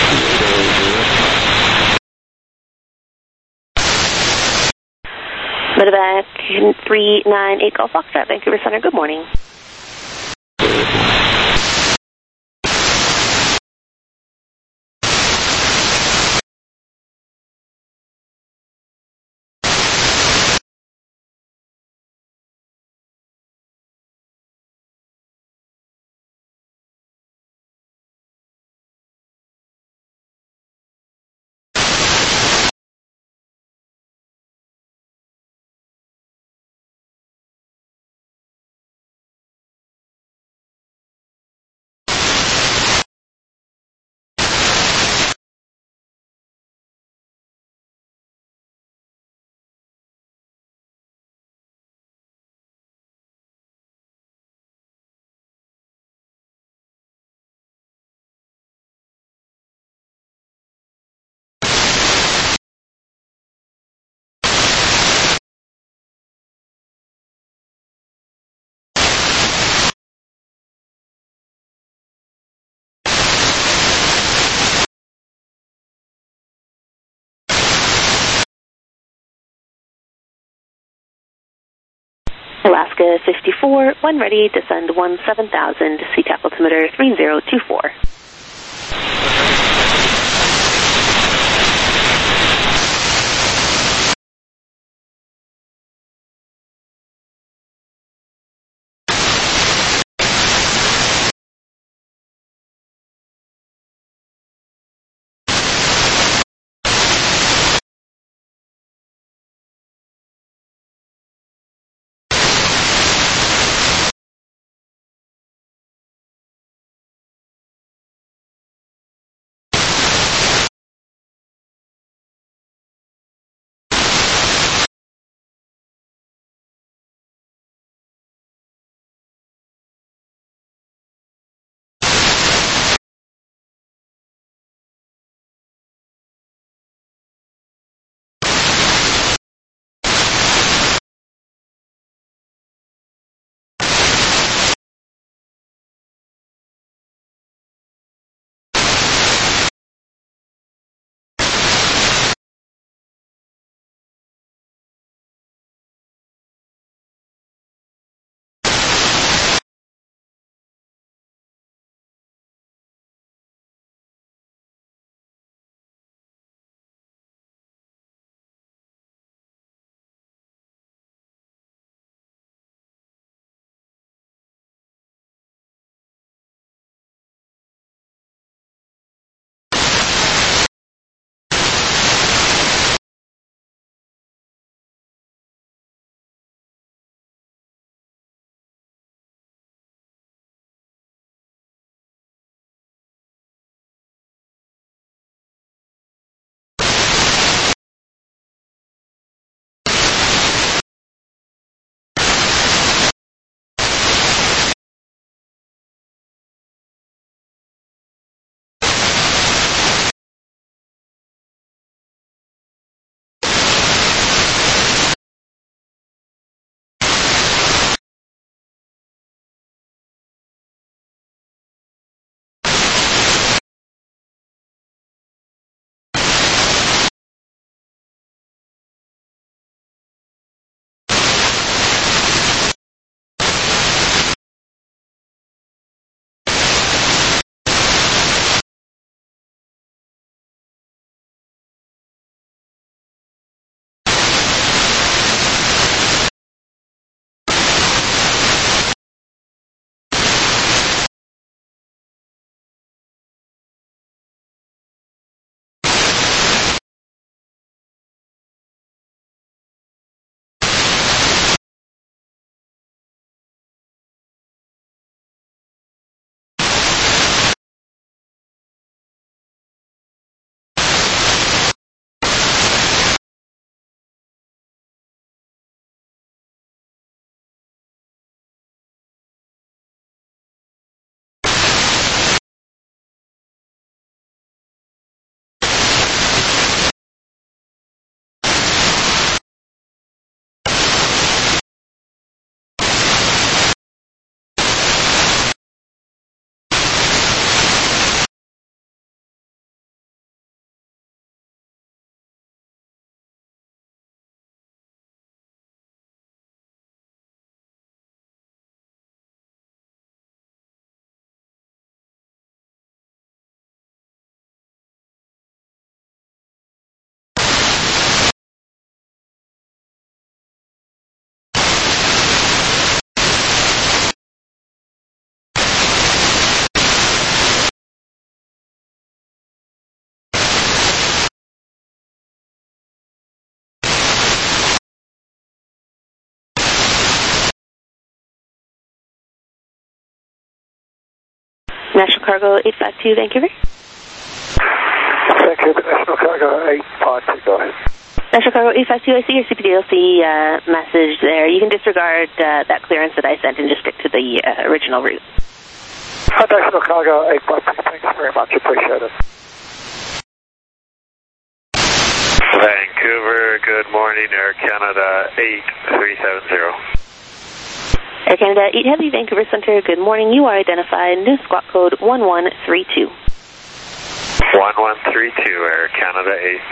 S7: 280.
S2: Medevac 398 Golf Foxtrot, Vancouver Center, good morning. Alaska 54, when ready, descend 17,000, Seatap altimeter 3024. National Cargo 852 Vancouver.
S7: Vancouver National Cargo 852, go ahead.
S2: National Cargo 852, I see your CPDLC message there. You can disregard that clearance that I sent and just stick to the original route.
S7: National Cargo 852, thanks very much, appreciate it.
S9: Vancouver, good morning, Air Canada 8370.
S2: Air Canada 8 Heavy, Vancouver Center, good morning. You are identified, new squawk code 1132.
S9: 1132, Air Canada 8.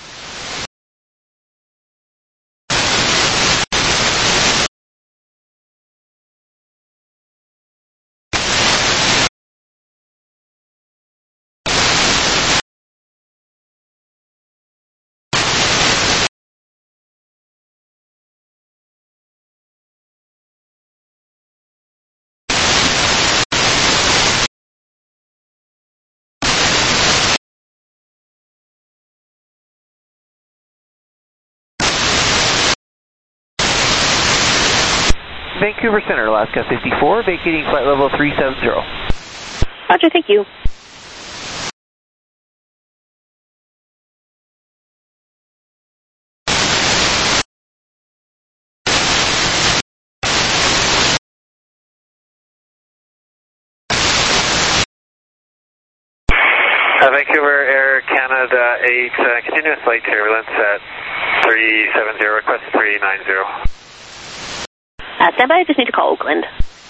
S10: Vancouver Center, Alaska 54, vacating flight level 370.
S2: Roger, thank you.
S9: Vancouver, Air Canada 8, continuous flight turbulence at 370, request 390.
S2: Stand by, I just need to call Oakland.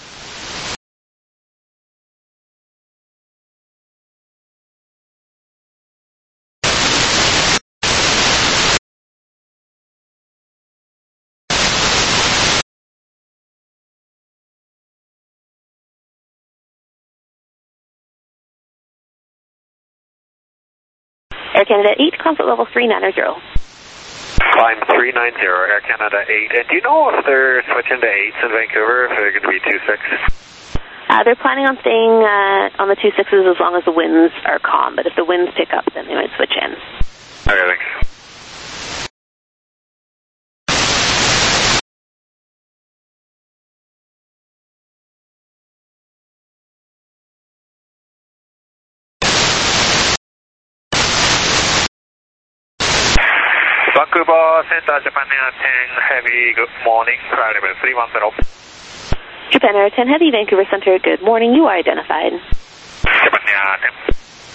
S2: Air Canada 8, comfort level 390.
S9: Climb 390, Air Canada 8. And do you know if they're switching to 8s in Vancouver, if they're going to be 26?
S2: They're planning on staying on the 26s as long as the winds are calm, but if the winds pick up, then they might switch in.
S9: Okay, thanks. Vancouver Center, Japan Air 10 Heavy, good morning, flight level 310.
S2: Japan Air 10 Heavy, Vancouver Center, good morning. You are identified.
S9: Japan Air 10.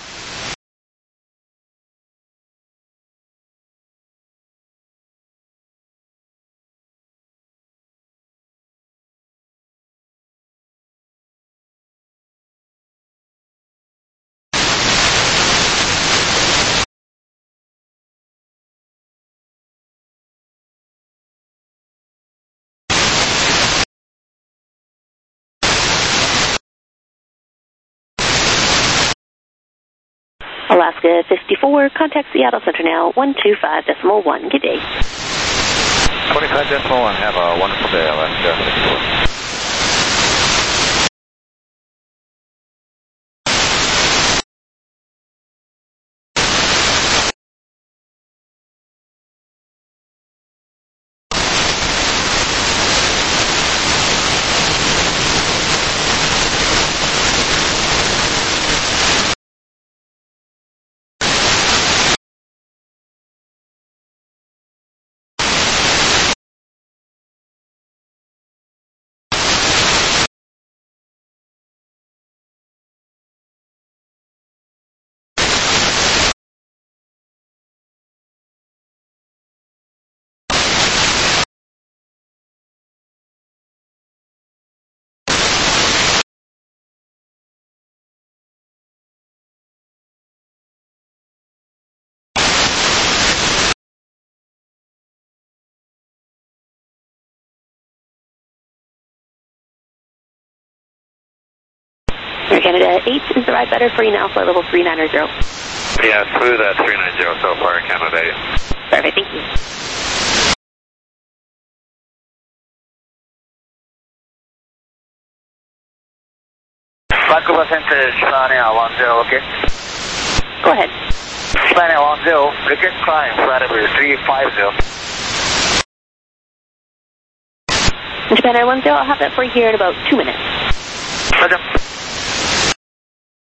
S2: Alaska 54, contact Seattle Center now, 125.1. Good day.
S11: 25.1, have a wonderful day, Alaska 54.
S2: Air Canada 8, is the ride better for you now, flight level 390?
S9: Yeah, smooth at 390 so far, Canada 8.
S2: Perfect, thank you.
S6: Vancouver Center, Japan Air 10, okay?
S2: Go ahead.
S6: Japan Air 10, request climb, flight level 350.
S2: Japan Air 10, I'll have that for you here in about 2 minutes.
S6: Roger.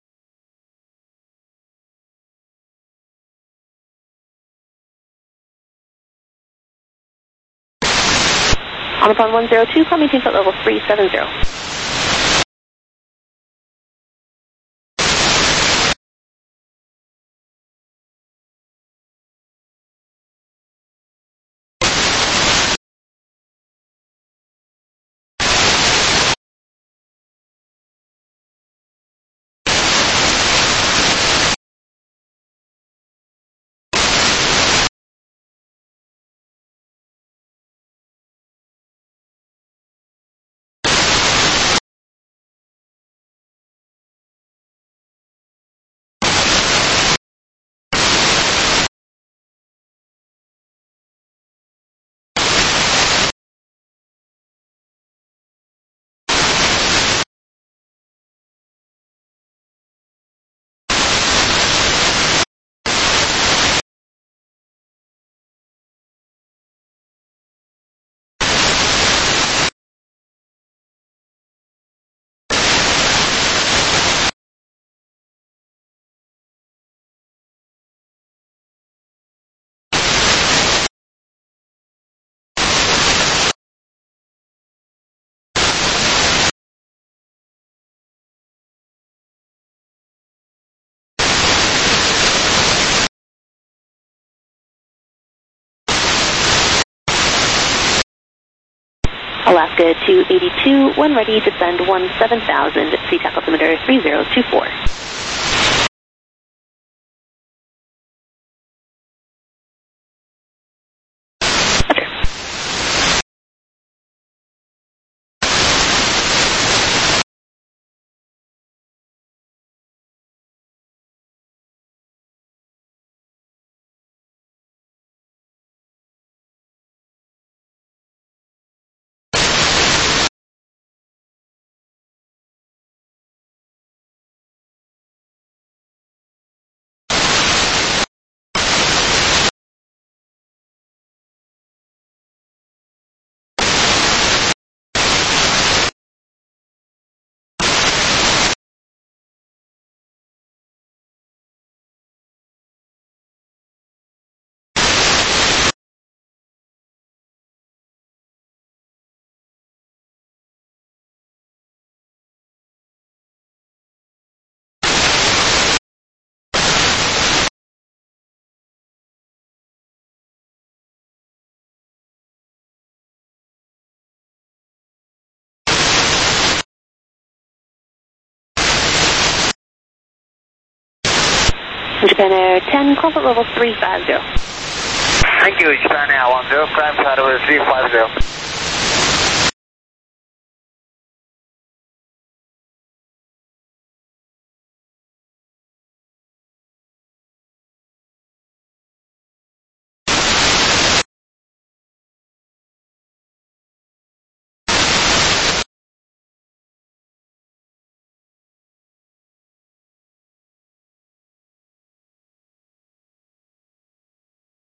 S2: On upon 102, call maintain flight level 370. Alaska 282, when ready, descend 17,000, SeaTac altimeter 3024. Japan Air 10, comfort level 350.
S8: Thank you, Japan Air 10, climb flight level 350.